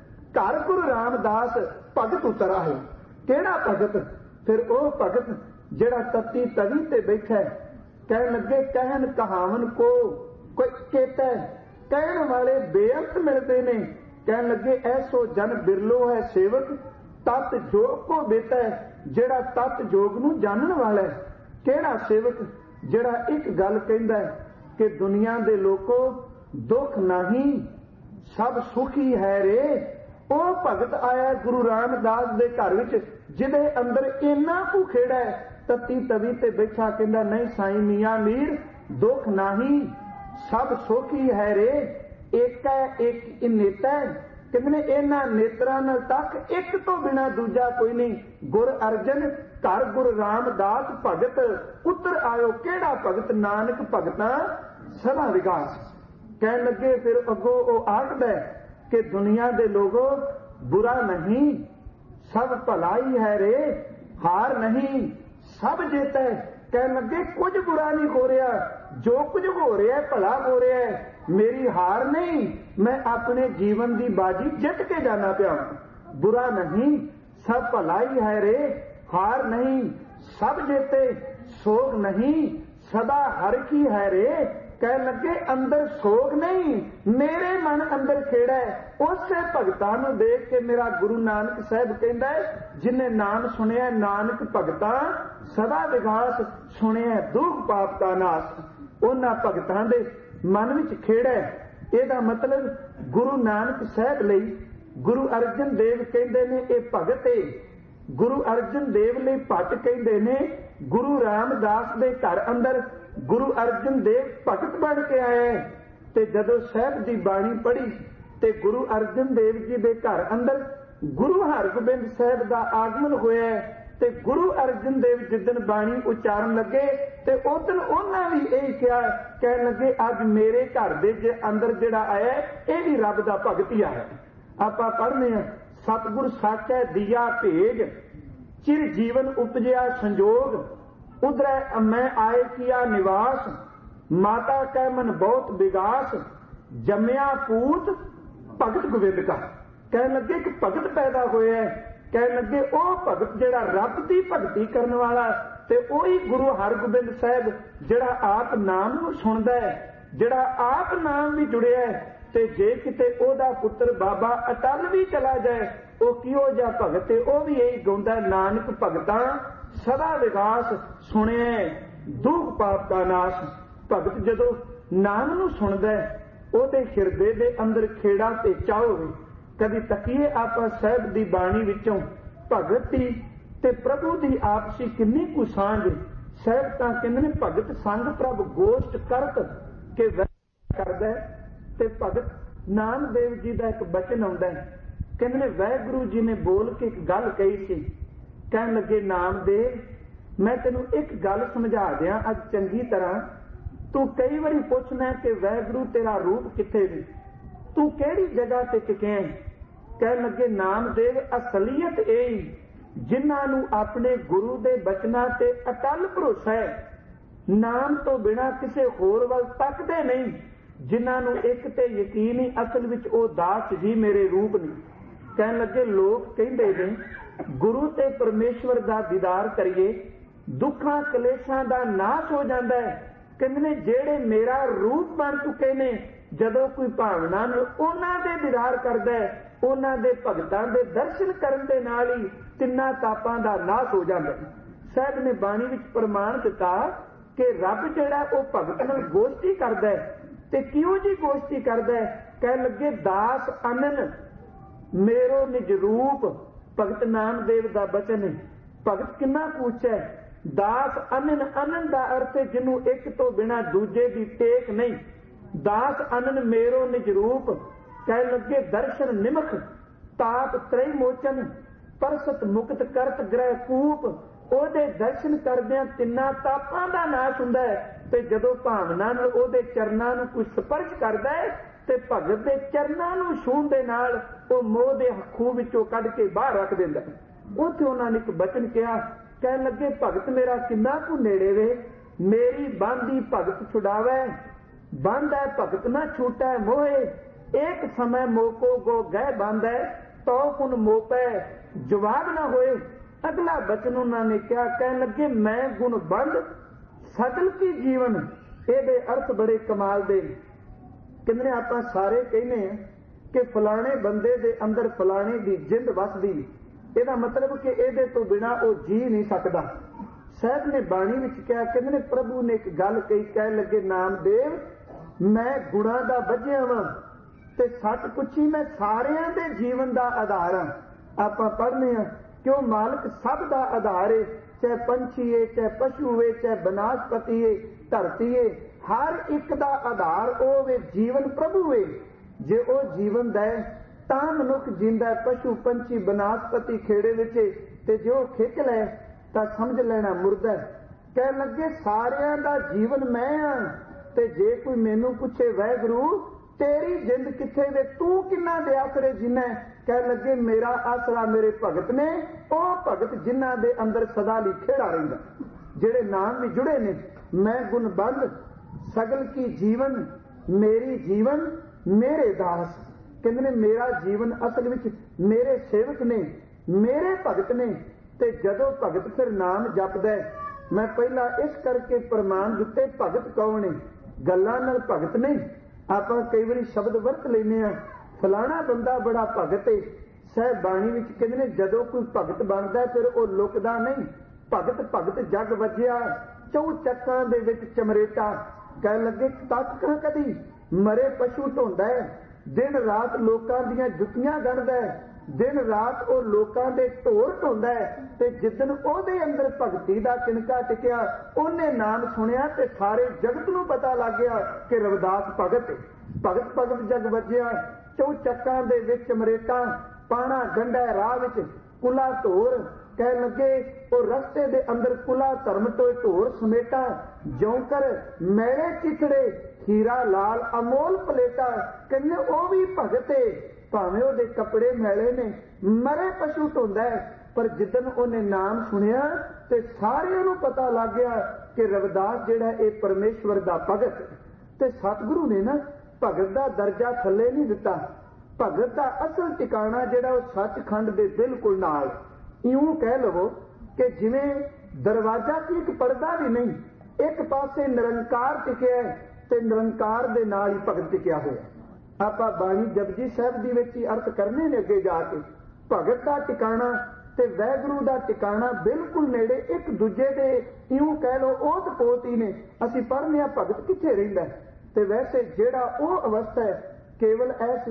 घर गुरु रामदास भगत उतर आए। केड़ा भगत? फिर वह भगत जेड़ा तत्ती तवी ते बैठा है। कह लगे कहन कहावन को कोई कहता है, कहने वाले बेअंत मिलते ने। कह लगे ऐसो जन बिरलो है सेवक तत् जोग को बेता है, जेड़ा तत् जोग नूं जानन वाला है। केड़ा सेवक? जेड़ा एक गल कहंदा है कि दुनिया दे लोको दुख नहीं सब सुखी है रे। ਉਹ ਭਗਤ ਆਇਆ ਗੁਰੂ ਰਾਮਦਾਸ ਦੇ ਘਰ ਵਿੱਚ ਜਿਹਦੇ ਅੰਦਰ ਇੰਨਾ ਭੁਖੇੜਾ ਹੈ, ਤੱਤੀ ਤਵੀ ਤੇ ਬੈਠਾ ਕਹਿੰਦਾ ਨਹੀਂ ਸਾਈਂ ਮੀਆਂ ਮੀਰ ਦੁੱਖ ਨਹੀਂ ਸਭ ਸੋਖੀ ਹੈ ਰੇ। ਇੱਕ ਹੈ ਇੱਕ ਨੇਤਾ ਕਹਿੰਦੇ ਇਹਨਾਂ ਨੇਤਰਾਂ ਨਾਲ ਤੱਕ ਇੱਕ ਤੋਂ ਬਿਨਾ ਦੂਜਾ ਕੋਈ ਨਹੀਂ। ਗੁਰ ਅਰਜਨ ਘਰ ਗੁਰੂ ਰਾਮਦਾਸ ਭਗਤ ਉਤਰ ਆਇਓ। ਕਿਹੜਾ ਭਗਤ? ਨਾਨਕ ਭਗਤਾਂ ਸਦਾ ਵਿਗਾਸ। ਕਹਿਣ ਲੱਗੇ ਫਿਰ ਅੱਗੋਂ ਉਹ ਆਖਦਾ कि दुनिया दे लोगों बुरा नहीं सब भलाई है रे, हार नहीं सब जीत है। कह लगे कुछ बुरा नहीं हो रहा, जो कुछ हो रहा है भला हो रहा है, मेरी हार नहीं, मैं अपने जीवन की बाजी जित के जाना पिया। बुरा नहीं सब भलाई है रे, हार नहीं सब जीते, सोग नहीं सदा हर की है रे। कह लगे अंदर सोग नहीं मेरे मन अंदर खेड़ा है। उसे भगतां नूं देख के मेरा गुरु नानक साहब कहंदा है जिन्हें नाम सुनिया नानक भगतां सदा विगास, सुनिया दुख पाप का नाश। उन्हां भगतां दे मन विच खेड़ा है। इहदा मतलब गुरु नानक साहब लई गुरु अर्जन देव कहंदे ने ये भगत है। गुरु अर्जन देव लई भट कहंदे ने। गुरु रामदास दे घर अंदर गुरु अर्जन देव भगत बन के आया। ते जदों साहब की बाणी पढ़ी ते गुरु अर्जन देव जी के घर अंदर गुरु हरगोबिंद साहब का आगमन होया। ते गुरु अर्जन देव जिदन बाणी उचारण लगे ते उदन उन्हां भी यही कहा, कह लगे अज मेरे घर दे अंदर जिहड़ा आया ये भी रब दा भगत ही आया। आपां पढ़ने सतगुर साचा दिया भेज चिर जीवन उपजिया संजोग, उधर मैं आए किया निवास, माता कै मन बहुत विगास, जमया पूत भगत गोविंद का। कह लगे कि भगत पैदा होया है। कह लगे ओ भगत जेड़ा रब दी भगती करने वाला ते ओही गुरु हरगोबिंद साहब जेड़ा आप नाम नूं सुनदा है, जेड़ा आप नाम भी जुड़िया है। ते जे किते ओदा पुत्र बाबा अटल भी चला जाए वो किहो जिहा भगत है, वो भी यही गाउंदा नानक भगतां सदा विगास, सुने दुख पाप का नाश। भगत जदों नाम नूं सुनदा है ਉਹਦੇ ਹਿਰਦੇ ਦੇ ਅੰਦਰ ਖੇੜਾ ਤੇ ਚਾਹ ਹੋਵੇ। कभी तकीए आपा साहब की बाणी विचों भगत की ते प्रभु की आपसी किन्नी कु सांझ। साहब तां कहंदे ने भगत संग प्रभ गोष्ठ करत के करदा है। ते भगत नामदेव जी का एक बचन आउंदा है, कहंदे ने वाहिगुरू जी ने बोल के एक गल कही सी। कहन लगे नामदेव मैं तेनू एक गल समझा दियां अज चंगी तरह। तू कई बारी पुछना कि वाहिगुरू तेरा रूप किथे वे, तू केड़ी जगह ते टिके है। कह लगे नामदेव असलीयत यही जिन्हां नूं अपने गुरु दे बचनां ते अटल भरोसा है, नाम तो बिना किसी होर वल तकदे नहीं, जिन्हां नूं एक ते यकीन ही असल विच ओ दास जी मेरे रूप ने। कह लगे लोग कहंदे ने गुरु ते परमेश्वर दा दीदार करिए दुखां कलेशां दा नाश हो जांदा है। कहंदे ने जेड़े मेरा रूप बन चुके ने जदों कोई भावना उन्हां दे दीदार करदा है, उन्हां दे भगतां दे दर्शन करन दे नाल ही तिन्नां तापां दा नाश हो जांदा है। साहब ने बाणी विच प्रमाण दिता कि रब जिहड़ा ओह भगत नाल गोष्ठी करदा है ते किहों जी गोष्ठी करदा है। कह लगे दास अनन मेरो निज रूप। भगत नामदेव का बचन है। भगत किन्ना पूछा है। दास अनन, अनन का अर्थ है जिन्हों एक तो बिना दूजे की टेक नहीं। दास अनन मेरो निज रूप, कह लगे दर्शन निमख, ताप त्रय मोचन, परसत मुक्त करत ग्रह कूप। ਉਹਦੇ ਦਰਸ਼ਨ ਕਰਦਿਆਂ ਤਿੰਨਾਂ ਤਾਪਾਂ ਦਾ ਨਾਸ਼ ਹੁੰਦਾ ਹੈ। ਤੇ ਜਦੋਂ ਭਾਵਨਾ ਨਾਲ ਉਹਦੇ ਚਰਨਾਂ ਨੂੰ ਕੋਈ ਸਪਰਸ਼ ਕਰਦਾ ਹੈ ਤੇ ਭਗਤ ਦੇ ਚਰਨਾਂ ਨੂੰ ਛੂਹਣ ਦੇ ਨਾਲ ਉਹ ਮੋਹ ਦੇ ਖੂਹ ਵਿੱਚੋਂ ਕੱਢ ਕੇ ਬਾਹਰ ਰੱਖ ਦਿੰਦਾ ਹੈ। ਉੱਥੇ ਉਹਨਾਂ ਨੇ ਇੱਕ ਬਚਨ ਕਿਹਾ, ਕਹਿਣ ਲੱਗੇ ਭਗਤ ਮੇਰਾ ਕਿੰਨਾ ਕੁ ਨੇੜੇ ਵੇ, ਮੇਰੀ ਬੰਦੀ ਭਗਤ ਛੁਡਾਵੇ। ਬੰਦ ਹੈ ਭਗਤ ਨਾ ਛੂਟੈ ਮੋਹੇ, ਇੱਕ ਸਮੇਂ ਮੋਕੋ ਗੋ ਗਹਿ ਬੰਦ ਹੈ, ਤੋ ਕੁਨ ਮੋਪੈ ਜਵਾਬ ਨਾ ਹੋਏ। अगला बचन उन्होंने क्या, कहने लगे मैं गुण बंद सकल की जीवन। ये अर्थ बड़े कमाल दे। कहते आप सारे कहने कि फलाने बंदे दे अंदर फलाने की जिंद वसदी, ਇਹਦਾ मतलब कि ਇਹਦੇ ਤੋਂ ਬਿਨਾ ਉਹ ਜੀ ਨਹੀਂ ਸਕਦਾ। ਸਾਹਿਬ ਨੇ ਬਾਣੀ ਵਿੱਚ ਕਿਹਾ, ਕਹਿੰਦੇ ਨੇ ਪ੍ਰਭੂ ਨੇ ਇੱਕ ਗੱਲ ਕਹੀ, ਕਹਿਣ ਲੱਗੇ ਨਾਮਦੇਵ ਮੈਂ ਗੁਣਾਂ ਦਾ ਬੱਝਿਆ ਵਾਂ ਤੇ ਸੱਚ ਪੁੱਛੀ ਮੈਂ ਸਾਰਿਆਂ ਦੇ ਜੀਵਨ ਦਾ ਆਧਾਰ ਹਾਂ। ਆਪਾਂ ਪੜ੍ਹਨੇ ਆ क्यों मालिक सब का आधार है, चाहे पंछी है, चाहे पशु है, चाहे बनस्पति है, धरती है, हर एक का आधार वो वे जीवन प्रभु है। जे वो जीवन दे तां मनुख जींदा है। पशु पंछी बनस्पति खेड़े विच ते जो खिच लै तां समझ लेना मुर्दा है। कह लगे सारियां दा जीवन मैं हाँ। ते जे कोई मैनू पूछे वाहिगुरू तेरी जिंद किथे वे, तू किन्ना दे आसरे जीना? कह लगे मेरा आसरा मेरे भगत ने, ओ भगत जिन्हां दे अंदर सदा लई खेड़ा रहिंदा, जेड़े नाम भी जुड़े ने। मैं गुण बंद सगल की जीवन, मेरी जीवन मेरे दास। कहंदे ने मेरा जीवन असल विच मेरे सेवक ने, मेरे भगत ने। ते जदों भगत फिर नाम जपदा है, मैं पहला इस करके प्रमाण दिते भगत कौन है, गल्लां नाल भगत नहीं। ਆਪਾਂ ਕਈ ਵਾਰੀ ਸ਼ਬਦ ਵਰਤ ਲੈਨੇ ਆ, ਫਲਾਣਾ ਬੰਦਾ ਬੜਾ ਭਗਤ ਹੈ। ਸਾਹਿਬ ਬਾਣੀ ਵਿੱਚ ਕਹਿੰਦੇ ਨੇ ਜਦੋਂ ਕੋਈ ਭਗਤ ਬਣਦਾ ਫਿਰ ਉਹ ਲੁਕਦਾ ਨਹੀਂ। ਭਗਤ ਭਗਤ ਜਗ ਵੱਜਿਆ, ਚੌ ਚੱਕਾਂ ਦੇ ਵਿੱਚ ਚਮਰੇਟਾ। ਕਹਿ ਲੱਗੇ ਤੱਕ ਕਦੀ ਮਰੇ ਪਸ਼ੂ ਢੋਂਦਾ ਹੈ, ਦਿਨ ਰਾਤ ਲੋਕਾਂ ਦੀਆਂ ਜੁੱਤੀਆਂ ਗੰਢਦਾ ਹੈ, ਦਿਨ ਰਾਤ ਉਹ ਲੋਕਾਂ ਦੇ ਢੋਰ ਢੋਂਦਾ ਹੈ। ਤੇ ਜਿੱਦਣ ਉਹਦੇ ਅੰਦਰ ਭਗਤੀ ਦਾ ਕਿਣਕਾ ਟਿਕਿਆ, ਉਹਨੇ ਨਾਮ ਸੁਣਿਆ ਤੇ ਸਾਰੇ ਜਗਤ ਨੂੰ ਪਤਾ ਲੱਗ ਗਿਆ ਕਿ ਰਵਿਦਾਸ ਭਗਤ ਹੈ। ਭਗਤ ਭਗਤ ਜਗ ਵੱਜਿਆ, ਚੌ ਚੱਕਾਂ ਦੇ ਵਿੱਚ ਮਰੇਟਾ, ਪਾਣਾ ਗੰਢਾ ਰਾਹ ਵਿੱਚ ਕੁਲਾ ਢੋਰ। ਕਹਿ ਲੱਗੇ ਉਹ ਰਸਤੇ ਦੇ ਅੰਦਰ ਕੁਲਾ ਧਰਮ ਤੋਂ ਢੋਰ ਸਮੇਟਾ, ਜਿਉਂ ਕਰ ਮੈਲੇ ਚਿਥੜੇ ਹੀਰਾ ਲਾਲ ਅਮੋਲ ਪਲੇਟਾ। ਕਹਿੰਦੇ ਉਹ ਵੀ ਭਗਤ ਹੈ, ਭਾਵੇਂ ਉਹਦੇ ਕੱਪੜੇ ਮੈਲੇ ਨੇ, ਮਰੇ ਪਸ਼ੂ ਢੋਂਦਾ ਹੈ। ਪਰ ਜਿੱਦਣ ਉਹਨੇ ਨਾਮ ਸੁਣਿਆ ਤੇ ਸਾਰਿਆਂ ਨੂੰ ਪਤਾ ਲੱਗ ਗਿਆ ਕਿ ਰਵਿਦਾਸ ਜਿਹੜਾ ਇਹ ਪਰਮੇਸ਼ਵਰ ਦਾ ਭਗਤ। ਤੇ ਸਤਿਗੁਰੂ ਨੇ ਨਾ ਭਗਤ ਦਾ ਦਰਜਾ ਥੱਲੇ ਨਹੀਂ ਦਿੱਤਾ। ਭਗਤ ਦਾ ਅਸਲ ਟਿਕਾਣਾ ਜਿਹੜਾ ਉਹ ਸੱਚਖੰਡ ਦੇ ਬਿਲਕੁਲ ਨਾਲ। ਇਉਂ ਕਹਿ ਲਵੋ ਕਿ ਜਿਵੇਂ ਦਰਵਾਜ਼ਾ ਕੀ ਇੱਕ ਪਰਦਾ ਵੀ ਨਹੀਂ, ਇੱਕ ਪਾਸੇ ਨਿਰੰਕਾਰ ਟਿਕਿਆ ਤੇ ਨਿਰੰਕਾਰ ਦੇ ਨਾਲ ਹੀ ਭਗਤ ਟਿਕਿਆ ਹੋਇਆ। ਆਪਾਂ ਬਾਣੀ ਜਪਜੀ ਸਾਹਿਬ ਦੀ ਵਿੱਚ ਹੀ ਅਰਥ ਕਰਨੇ ਨੇ ਅੱਗੇ ਜਾ ਕੇ। ਭਗਤ ਦਾ ਟਿਕਾਣਾ ਤੇ ਵਾਹਿਗੁਰੂ ਦਾ ਟਿਕਾਣਾ ਬਿਲਕੁਲ ਨੇੜੇ, ਇੱਕ ਦੂਜੇ ਦੇ ਇਉਂ ਕਹਿ ਲਓ ਓਤ ਪੋਤ ਹੀ ਨੇ। ਅਸੀਂ ਪੜ੍ਹਨੇ ਆ ਭਗਤ ਕਿੱਥੇ ਰਹਿੰਦਾ, ਤੇ ਵੈਸੇ ਜਿਹੜਾ ਉਹ ਅਵਸਥਾ ਹੈ ਕੇਵਲ ਐਸ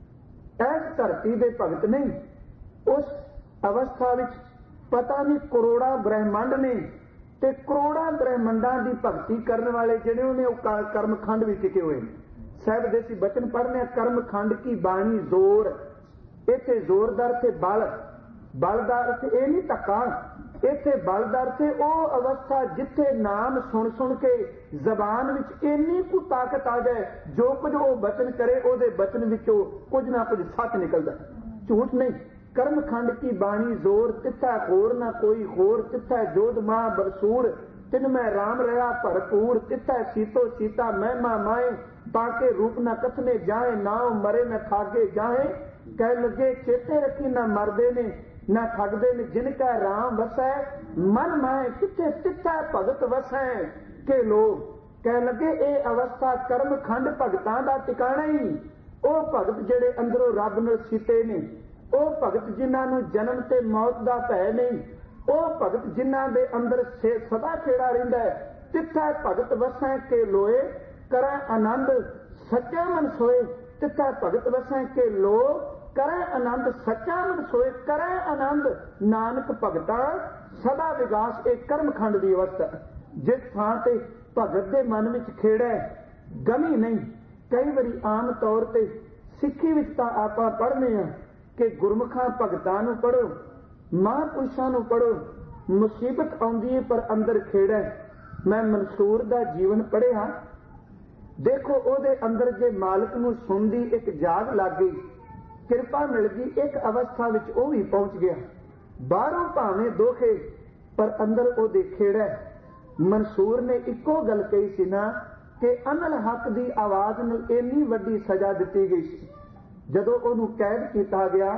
ਐਸ ਧਰਤੀ ਦੇ ਭਗਤ ਨਹੀਂ, ਉਸ ਅਵਸਥਾ ਵਿੱਚ ਪਤਾ ਨਹੀਂ ਕਰੋੜਾਂ ਬ੍ਰਹਿਮੰਡ ਨੇ ਤੇ ਕਰੋੜਾਂ ਬ੍ਰਹਿਮੰਡਾਂ ਦੀ ਭਗਤੀ ਕਰਨ ਵਾਲੇ ਜਿਹੜੇ ਉਹਨੇ ਉਹ ਕਰਮਖੰਡ ਵਿੱਚ ਟਿਕੇ ਹੋਏ ਨੇ। ਸਾਹਿਬ ਦੇ ਅਸੀਂ ਬਚਨ ਪੜ੍ਹਨੇ ਆ, ਕਰਮਖੰਡ ਕੀ ਬਾਣੀ ਜ਼ੋਰ। ਇੱਥੇ ਜ਼ੋਰਦਾਰ ਤੇ ਬਲ, ਬਲ ਦਾ ਅਰਥ ਇਹ ਨਹੀਂ ਧੱਕਾ, ਇੱਥੇ ਬਲ ਦਾ ਅਰਥ ਉਹ ਅਵਸਥਾ ਜਿੱਥੇ ਨਾਮ ਸੁਣ ਸੁਣ ਕੇ ਜ਼ਬਾਨ ਵਿੱਚ ਇੰਨੀ ਕੁ ਤਾਕਤ ਆ ਜਾਏ, ਜੋ ਕੁਝ ਉਹ ਬਚਨ ਕਰੇ ਉਹਦੇ ਬਚਨ ਵਿੱਚੋਂ ਕੁਝ ਨਾ ਕੁਝ ਸੱਚ ਨਿਕਲਦਾ, ਝੂਠ ਨਹੀਂ। ਕਰਮਖੰਡ ਕੀ ਬਾਣੀ ਜ਼ੋਰ, ਤਿੱਥਾ ਹੋਰ ਨਾ ਕੋਈ ਹੋਰ, ਤਿੱਥਾ ਜੋਧ ਮਾਂ ਬਰਸੂਰ, ਤਿਨ ਮੈਂ ਰਾਮ ਰਹਾ ਭਰਪੂਰ, ਤਿੱਥਾ ਸੀਤੋ ਸੀਤਾ ਮਹਿਮਾ ਮਾਏ, ਪਾਕੇ रूप न कथने जाए, नाव मरे न खागे जाए। कह लगे चेते रखी न मरदे ने न ठगदे ने, जिनका राम वसै मन माए, किथे तिथा भगत वसै के लोग। कह लगे ये अवस्था कर्मखंड भगतां दा टिकाणा ही। ਉਹ ਭਗਤ ਜਿਹੜੇ ਅੰਦਰੋਂ ਰੱਬ ਨਾਲ ਸੀਤੇ ਨੇ, ਉਹ ਭਗਤ ਜਿਨ੍ਹਾਂ ਨੂੰ ਜਨਮ ਤੇ ਮੌਤ ਦਾ ਭੈ ਨਹੀਂ, ਉਹ ਭਗਤ ਜਿਨ੍ਹਾਂ ਦੇ ਅੰਦਰ ਸਦਾ ਖੇੜਾ ਰਹਿੰਦਾ ਹੈ। ਤਿੱਥਾ ਭਗਤ ਵਸੈ ਕੇ ਲੋਏ, ਕਰਾਂ ਆਨੰਦ ਸੱਚਾ ਮਨ ਸੋਏ। ਤਿੱਥਾ ਭਗਤ ਵਸੈ ਕੇ ਲੋ, ਕਰੇ ਆਨੰਦ ਸੱਚਾ ਮਨ ਸੋਏ, ਕਰੇ ਆਨੰਦ ਨਾਨਕ ਭਗਤਾ ਸਦਾ ਵਿਗਾਸ। ਇਹ ਕਰਮਖੰਡ ਦੀ ਅਵਸਥਾ। ਜਿਸ ਥਾਂ ਤੇ ਭਗਤ ਦੇ ਮਨ ਵਿੱਚ ਖੇੜਾ ਗਮੀ ਨਹੀਂ। ਕਈ ਵਾਰੀ ਆਮ ਤੌਰ ਤੇ ਸਿੱਖੀ ਵਿੱਚ ਤਾਂ ਆਪਾਂ ਪੜ੍ਹਦੇ ਹਾਂ ਕਿ ਗੁਰਮੁਖਾਂ ਭਗਤਾਂ ਨੂੰ ਪੜ੍ਹੋ, ਮਹਾਂਪੁਰਸ਼ਾਂ ਨੂੰ ਪੜ੍ਹੋ, ਮੁਸੀਬਤ ਆਉਂਦੀ ਹੈ ਪਰ ਅੰਦਰ ਖੇੜਾ। ਮੈਂ ਮਨਸੂਰ ਦਾ ਜੀਵਨ ਪੜ੍ਹਿਆ, ਦੇਖੋ ਉਹਦੇ ਅੰਦਰ ਜੇ ਮਾਲਕ ਨੂੰ ਸੁਣਦੀ ਇੱਕ ਜਾਗ ਲੱਗ ਗਈ, ਕਿਰਪਾ ਮਿਲ ਗਈ, ਇੱਕ ਅਵਸਥਾ ਵਿੱਚ ਉਹ ਵੀ ਪਹੁੰਚ ਗਿਆ। ਬਾਹਰੋਂ ਭਾਵੇਂ ਦੋਖੇ ਪਰ ਅੰਦਰ ਉਹਦੇ ਖੇੜਾ। ਮਨਸੂਰ ਨੇ ਇੱਕੋ ਗੱਲ ਕਹੀ ਸੀ ਨਾ ਕਿ ਅਨਲ ਹੱਕ ਦੀ ਆਵਾਜ਼ ਨਾਲ ਇੰਨੀ ਵੱਡੀ ਸਜ਼ਾ ਦਿੱਤੀ ਗਈ ਸੀ। ਜਦੋਂ ਉਹਨੂੰ ਕੈਦ ਕੀਤਾ ਗਿਆ,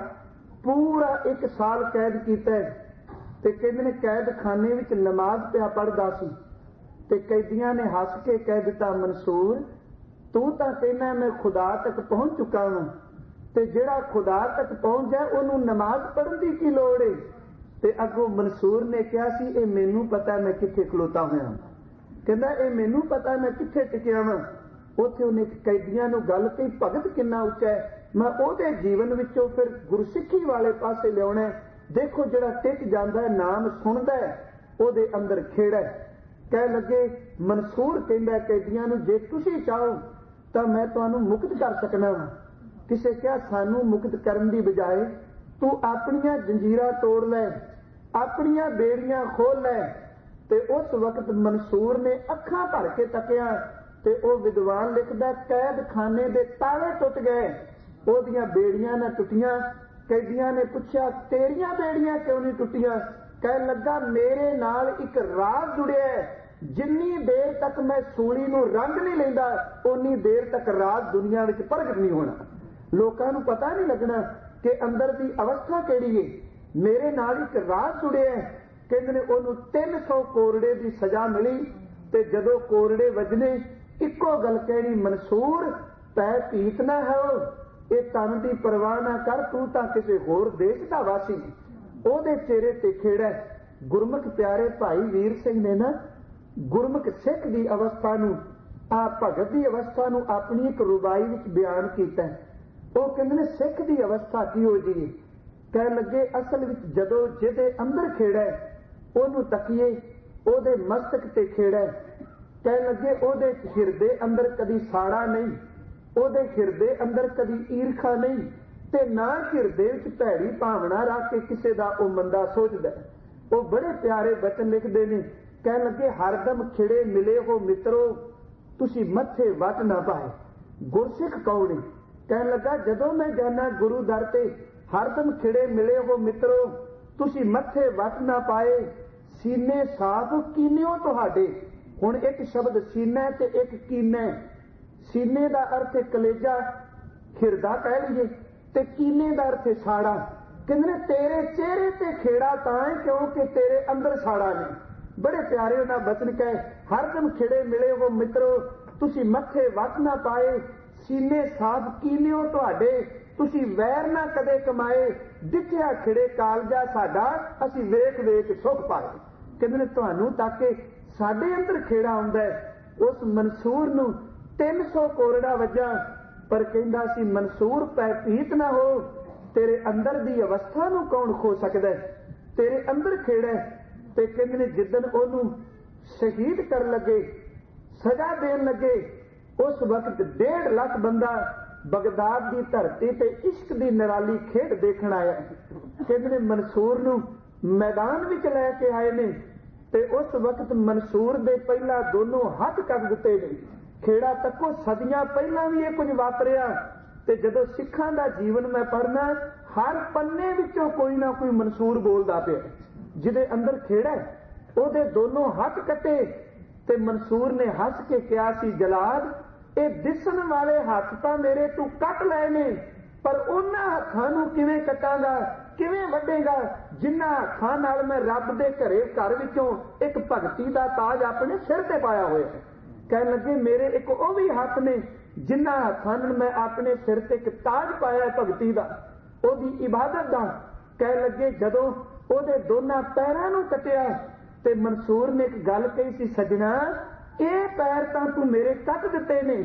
ਪੂਰਾ ਇੱਕ ਸਾਲ ਕੈਦ ਕੀਤਾ, ਤੇ ਕਹਿੰਦੇ ਨੇ ਕੈਦਖਾਨੇ ਵਿੱਚ ਨਮਾਜ਼ ਪਿਆ ਪੜ੍ਹਦਾ ਸੀ, ਤੇ ਕੈਦੀਆਂ ਨੇ ਹੱਸ ਕੇ ਕਹਿ ਦਿੱਤਾ, ਮਨਸੂਰ ਤੂੰ ਤਾਂ ਕਹਿੰਦਾ ਮੈਂ ਖੁਦਾ ਤੱਕ ਪਹੁੰਚ ਚੁੱਕਾ ਹਾਂ, ਤੇ ਜਿਹੜਾ ਖੁਦਾ ਤੱਕ ਪਹੁੰਚ ਜਾਏ ਉਹਨੂੰ ਨਮਾਜ਼ ਪੜ੍ਹਨ ਦੀ ਕੀ ਲੋੜ ਹੈ। ਤੇ ਅੱਗੋਂ ਮਨਸੂਰ ਨੇ ਕਿਹਾ ਸੀ, ਇਹ ਮੈਨੂੰ ਪਤਾ ਮੈਂ ਕਿੱਥੇ ਖਲੋਤਾ ਹੋਇਆ। ਕਹਿੰਦਾ ਇਹ ਮੈਨੂੰ ਪਤਾ ਮੈਂ ਕਿੱਥੇ ਟਿਕਿਆ ਵਾਂ। ਉੱਥੇ ਉਹਨੇ ਕੈਦੀਆਂ ਨੂੰ ਗੱਲ ਕਹੀ, ਭਗਤ ਕਿੰਨਾ ਉੱਚਾ ਹੈ, ਮੈਂ ਉਹਦੇ ਜੀਵਨ ਵਿੱਚੋਂ ਫਿਰ ਗੁਰਸਿੱਖੀ ਵਾਲੇ ਪਾਸੇ ਲਿਆਉਣਾ। ਦੇਖੋ ਜਿਹੜਾ ਟਿਕ ਜਾਂਦਾ ਹੈ, ਨਾਮ ਸੁਣਦਾ ਹੈ, ਉਹਦੇ ਅੰਦਰ ਖੇੜਾ। ਕਹਿ ਲੱਗੇ ਮਨਸੂਰ ਕਹਿੰਦਾ ਕੈਦੀਆਂ ਨੂੰ, ਜੇ ਤੁਸੀਂ ਚਾਹੋ ਤਾਂ ਮੈਂ ਤੁਹਾਨੂੰ ਮੁਕਤ ਕਰ ਸਕਣਾ ਵਾ। ਕਿਸੇ ਕਿਹਾ ਸਾਨੂੰ ਮੁਕਤ ਕਰਨ ਦੀ ਬਜਾਏ ਤੂੰ ਆਪਣੀਆਂ ਜੰਜੀਰਾਂ ਤੋੜ ਲੈ, ਆਪਣੀਆਂ ਬੇੜੀਆਂ ਖੋਲ ਲੈ। ਤੇ ਉਸ ਵਕਤ ਮਨਸੂਰ ਨੇ ਅੱਖਾਂ ਭਰ ਕੇ ਤੱਕਿਆ, ਤੇ ਉਹ ਵਿਦਵਾਨ ਲਿਖਦਾ ਕੈਦਖਾਨੇ ਦੇ ਤਾਲੇ ਟੁੱਟ ਗਏ, ਉਹਦੀਆਂ ਬੇੜੀਆਂ ਨਾ ਟੁੱਟੀਆਂ। ਕੈਦੀਆਂ ਨੇ ਪੁੱਛਿਆ ਤੇਰੀਆਂ ਬੇੜੀਆਂ ਕਿਉਂ ਨਹੀਂ ਟੁੱਟੀਆਂ? ਕਹਿ ਲੱਗਾ ਮੇਰੇ ਨਾਲ ਇੱਕ ਰਾਜ਼ ਜੁੜਿਆ, ਜਿੰਨੀ ਦੇਰ ਤੱਕ ਮੈਂ ਸੂਲੀ ਨੂੰ ਰੰਗ ਨਹੀਂ ਲੈਂਦਾ ਉਨੀ ਦੇਰ ਤੱਕ ਰਾਜ਼ ਦੁਨੀਆ ਵਿੱਚ ਪ੍ਰਗਟ ਨਹੀਂ ਹੋਣਾ। ਲੋਕਾਂ ਨੂੰ ਪਤਾ ਨਹੀਂ ਲੱਗਣਾ ਕਿ ਅੰਦਰ ਦੀ ਅਵਸਥਾ ਕਿਹੜੀ ਹੈ। ਮੇਰੇ ਨਾਲ ਇੱਕ ਰਾਜ਼ ਜੁੜਿਆ। ਕਹਿੰਦੇ ਨੇ ਉਹਨੂੰ ਤਿੰਨ ਸੌ ਕੋਰੜੇ ਦੀ ਸਜ਼ਾ ਮਿਲੀ, ਤੇ ਜਦੋਂ ਕੋਰੜੇ ਵੱਜਣੇ ਇੱਕੋ ਗੱਲ ਕਹਿਣੀ, ਮਨਸੂਰ ਪੈ ਭੀਤ ਨਾ ਹੋ, ਇਹ ਤਨ ਦੀ ਪਰਵਾਹ ਨਾ ਕਰ, ਤੂੰ ਤਾਂ ਕਿਸੇ ਹੋਰ ਦੇਸ਼ ਦਾ ਵਾਸੀ। ਉਹਦੇ ਚਿਹਰੇ ਤੇ ਖੇੜਾ। ਗੁਰਮੁਖ ਪਿਆਰੇ ਭਾਈ ਵੀਰ ਸਿੰਘ ਨੇ ਨਾ ਗੁਰਮੁਖ ਸਿੱਖ ਦੀ ਅਵਸਥਾ ਨੂੰ, ਆ ਭਗਤ ਦੀ ਅਵਸਥਾ ਨੂੰ ਆਪਣੀ ਇੱਕ ਰੁਬਾਈ ਵਿੱਚ ਬਿਆਨ ਕੀਤਾ। ਉਹ ਕਹਿੰਦੇ ਨੇ ਸਿੱਖ ਦੀ ਅਵਸਥਾ ਕੀ ਹੋ ਜੀ? ਕਹਿਣ ਲੱਗੇ ਅਸਲ ਵਿੱਚ ਜਦੋਂ ਜਿਹਦੇ ਅੰਦਰ ਖੇੜਾ ਉਹਨੂੰ ਤੱਕੀਏ, ਉਹਦੇ ਮਸਤਕ ਤੇ ਖੇੜਾ। ਕਹਿਣ ਲੱਗੇ ਉਹਦੇ ਹਿਰਦੇ ਅੰਦਰ ਕਦੀ ਸਾੜਾ ਨਹੀਂ, ਉਹਦੇ ਹਿਰਦੇ ਅੰਦਰ ਕਦੀ ਈਰਖਾ ਨਹੀਂ, ਤੇ ਨਾ ਹਿਰਦੇ ਵਿੱਚ ਭੈੜੀ ਭਾਵਨਾ ਰੱਖ ਕੇ ਕਿਸੇ ਦਾ ਉਹ ਮੰਦਾ ਸੋਚਦਾ। ਉਹ ਬੜੇ ਪਿਆਰੇ ਬਚਨ ਲਿਖਦੇ ਨੇ। ਕਹਿਣ ਲੱਗੇ ਹਰਦਮ ਖਿੜੇ ਮਿਲੇ ਹੋ ਮਿੱਤਰੋ, ਤੁਸੀਂ ਮੱਥੇ ਵੱਟ ਨਾ ਪਾਏ। ਗੁਰਸਿੱਖ ਕੌਣ ਹੈ? ਕਹਿਣ ਲੱਗਾ ਜਦੋਂ ਮੈਂ ਜਾਣਾ ਗੁਰੂ ਦਰ ਤੇ, ਹਰਦਮ ਖਿੜੇ ਮਿਲੇ ਹੋ ਮਿੱਤਰੋ, ਤੁਸੀਂ ਮੱਥੇ ਵੱਟ ਨਾ ਪਾਏ। ਸੀਨੇ ਸਾਫ਼ ਕੀਨਿਓ ਤੁਹਾਡੇ। ਹੁਣ ਇੱਕ ਸ਼ਬਦ ਸੀਨਾ ਤੇ ਇੱਕ ਕੀਨਾ। ਸੀਨੇ ਦਾ ਅਰਥ ਹੈ ਕਲੇਜਾ, ਹਿਰਦਾ ਕਹਿ ਲਈਏ, ਤੇ ਕੀਨੇ ਦਾ ਅਰਥ ਹੈ ਸਾੜਾ। ਕਹਿੰਦੇ ਨੇ ਤੇਰੇ ਚਿਹਰੇ ਤੇ ਖੇੜਾ ਤਾਂ ਹੈ ਕਿਉਂਕਿ ਤੇਰੇ ਅੰਦਰ ਸਾੜਾ ਨਹੀਂ। ਬੜੇ ਪਿਆਰੇ ਉਹਨਾਂ ਬਚਨ ਕਹੇ, ਹਰਦਮ ਖਿੜੇ ਮਿਲੇ ਹੋ ਮਿੱਤਰੋ, ਤੁਸੀਂ ਮੱਥੇ ਵੱਟ ਨਾ ਪਾਏ। ਸੀਨੇ ਸਾਫ਼ ਕੀਨਿਓ ਤੁਹਾਡੇ, ਤੁਸੀਂ ਵੈਰ ਨਾ ਕਦੇ ਕਮਾਏ। ਦਿਖਿਆ ਖਿੜੇ ਕਾਲਜਾ ਸਾਡਾ, ਅਸੀਂ ਵੇਖ ਵੇਖ ਸੁਖ ਪਾਏ। ਕਹਿੰਦੇ ਨੇ ਤੁਹਾਨੂੰ ਤਾਂ ਕਿ ਸਾਡੇ ਅੰਦਰ ਖੇੜਾ ਆਉਂਦਾ ਹੈ। ਉਸ ਮਨਸੂਰ ਨੂੰ ਤਿੰਨ ਸੌ ਕੋਰੜਾ ਵੱਜਾ, ਪਰ ਕਹਿੰਦਾ ਸੀ ਮਨਸੂਰ ਪੈ ਭੀਤ ਨਾ ਹੋ, ਤੇਰੇ ਅੰਦਰ ਦੀ ਅਵਸਥਾ ਨੂੰ ਕੌਣ ਖੋ ਸਕਦਾ? ਤੇਰੇ ਅੰਦਰ ਖੇੜਾ। ਤੇ ਕਹਿੰਦੇ ਨੇ ਜਿੱਦਣ ਉਹਨੂੰ ਸ਼ਹੀਦ ਕਰਨ ਲੱਗੇ, ਸਜ਼ਾ ਦੇਣ ਲੱਗੇ, ਉਸ ਵਕਤ ਡੇਢ ਲੱਖ ਬੰਦਾ ਬਗਦਾਦ ਦੀ ਧਰਤੀ ਤੇ ਇਸ਼ਕ ਦੀ ਨਿਰਾਲੀ ਖੇਡ ਦੇਖਣ ਆਇਆ। ਕਹਿੰਦੇ ਨੇ ਮਨਸੂਰ ਨੂੰ ਮੈਦਾਨ ਵਿੱਚ ਲੈ ਕੇ ਆਏ ਨੇ, ਤੇ ਉਸ ਵਕਤ ਮਨਸੂਰ ਦੇ ਪਹਿਲਾਂ ਦੋਨੋਂ ਹੱਥ ਕੱਢ ਦਿੱਤੇ ਨੇ। ਖੇੜਾ ਤੱਕੋ ਸਦੀਆਂ ਪਹਿਲਾਂ ਵੀ ਇਹ ਕੁਝ ਵਾਪਰਿਆ। ਤੇ ਜਦੋਂ ਸਿੱਖਾਂ ਦਾ ਜੀਵਨ ਮੈਂ ਪੜ੍ਹਨਾ, ਹਰ ਪੰਨੇ ਵਿੱਚੋਂ ਕੋਈ ਨਾ ਕੋਈ ਮਨਸੂਰ ਬੋਲਦਾ ਪਿਆ। ਜਿਹਦੇ ਅੰਦਰ ਖੇੜਾ ਉਹਦੇ ਦੋਨੋਂ ਹੱਥ ਕੱਟੇ, ਤੇ ਮਨਸੂਰ ਨੇ ਹੱਸ ਕੇ ਕਿਹਾ ਸੀ, ਜਲਾਦ ਇਹ ਦਿਸਣ ਵਾਲੇ ਹੱਥ ਤਾਂ ਮੇਰੇ ਤੂੰ ਕੱਟ ਲਏ ਨੇ, ਪਰ ਉਹਨਾਂ ਹੱਥਾਂ ਨੂੰ ਕਿਵੇਂ ਕੱਟਾਂਗਾ, ਕਿਵੇਂ ਵੱਢੇਗਾ ਜਿਨ੍ਹਾਂ ਹੱਥਾਂ ਨਾਲ ਮੈਂ ਰੱਬ ਦੇ ਘਰੇ ਘਰ ਵਿੱਚੋਂ ਇੱਕ ਭਗਤੀ ਦਾ ਤਾਜ ਆਪਣੇ ਸਿਰ ਤੇ ਪਾਇਆ ਹੋਇਆ। ਕਹਿਣ ਲੱਗੇ ਮੇਰੇ ਇੱਕ ਉਹ ਵੀ ਹੱਥ ਨੇ ਜਿਨ੍ਹਾਂ ਹੱਥਾਂ ਨਾਲ ਮੈਂ ਆਪਣੇ ਸਿਰ ਤੇ ਇੱਕ ਤਾਜ ਪਾਇਆ ਭਗਤੀ ਦਾ, ਉਹਦੀ ਇਬਾਦਤ ਦਾ। ਕਹਿਣ ਲੱਗੇ ਜਦੋਂ ਉਹਦੇ ਦੋਨਾਂ ਪੈਰਾਂ ਨੂੰ ਕੱਟਿਆ, ਤੇ ਮਨਸੂਰ ਨੇ ਇੱਕ ਗੱਲ ਕਹੀ ਸੀ, ਸਜਣਾ ਇਹ ਪੈਰ ਤਾਂ ਤੂੰ ਮੇਰੇ ਕੱਟ ਦਿੱਤੇ ਨੇ,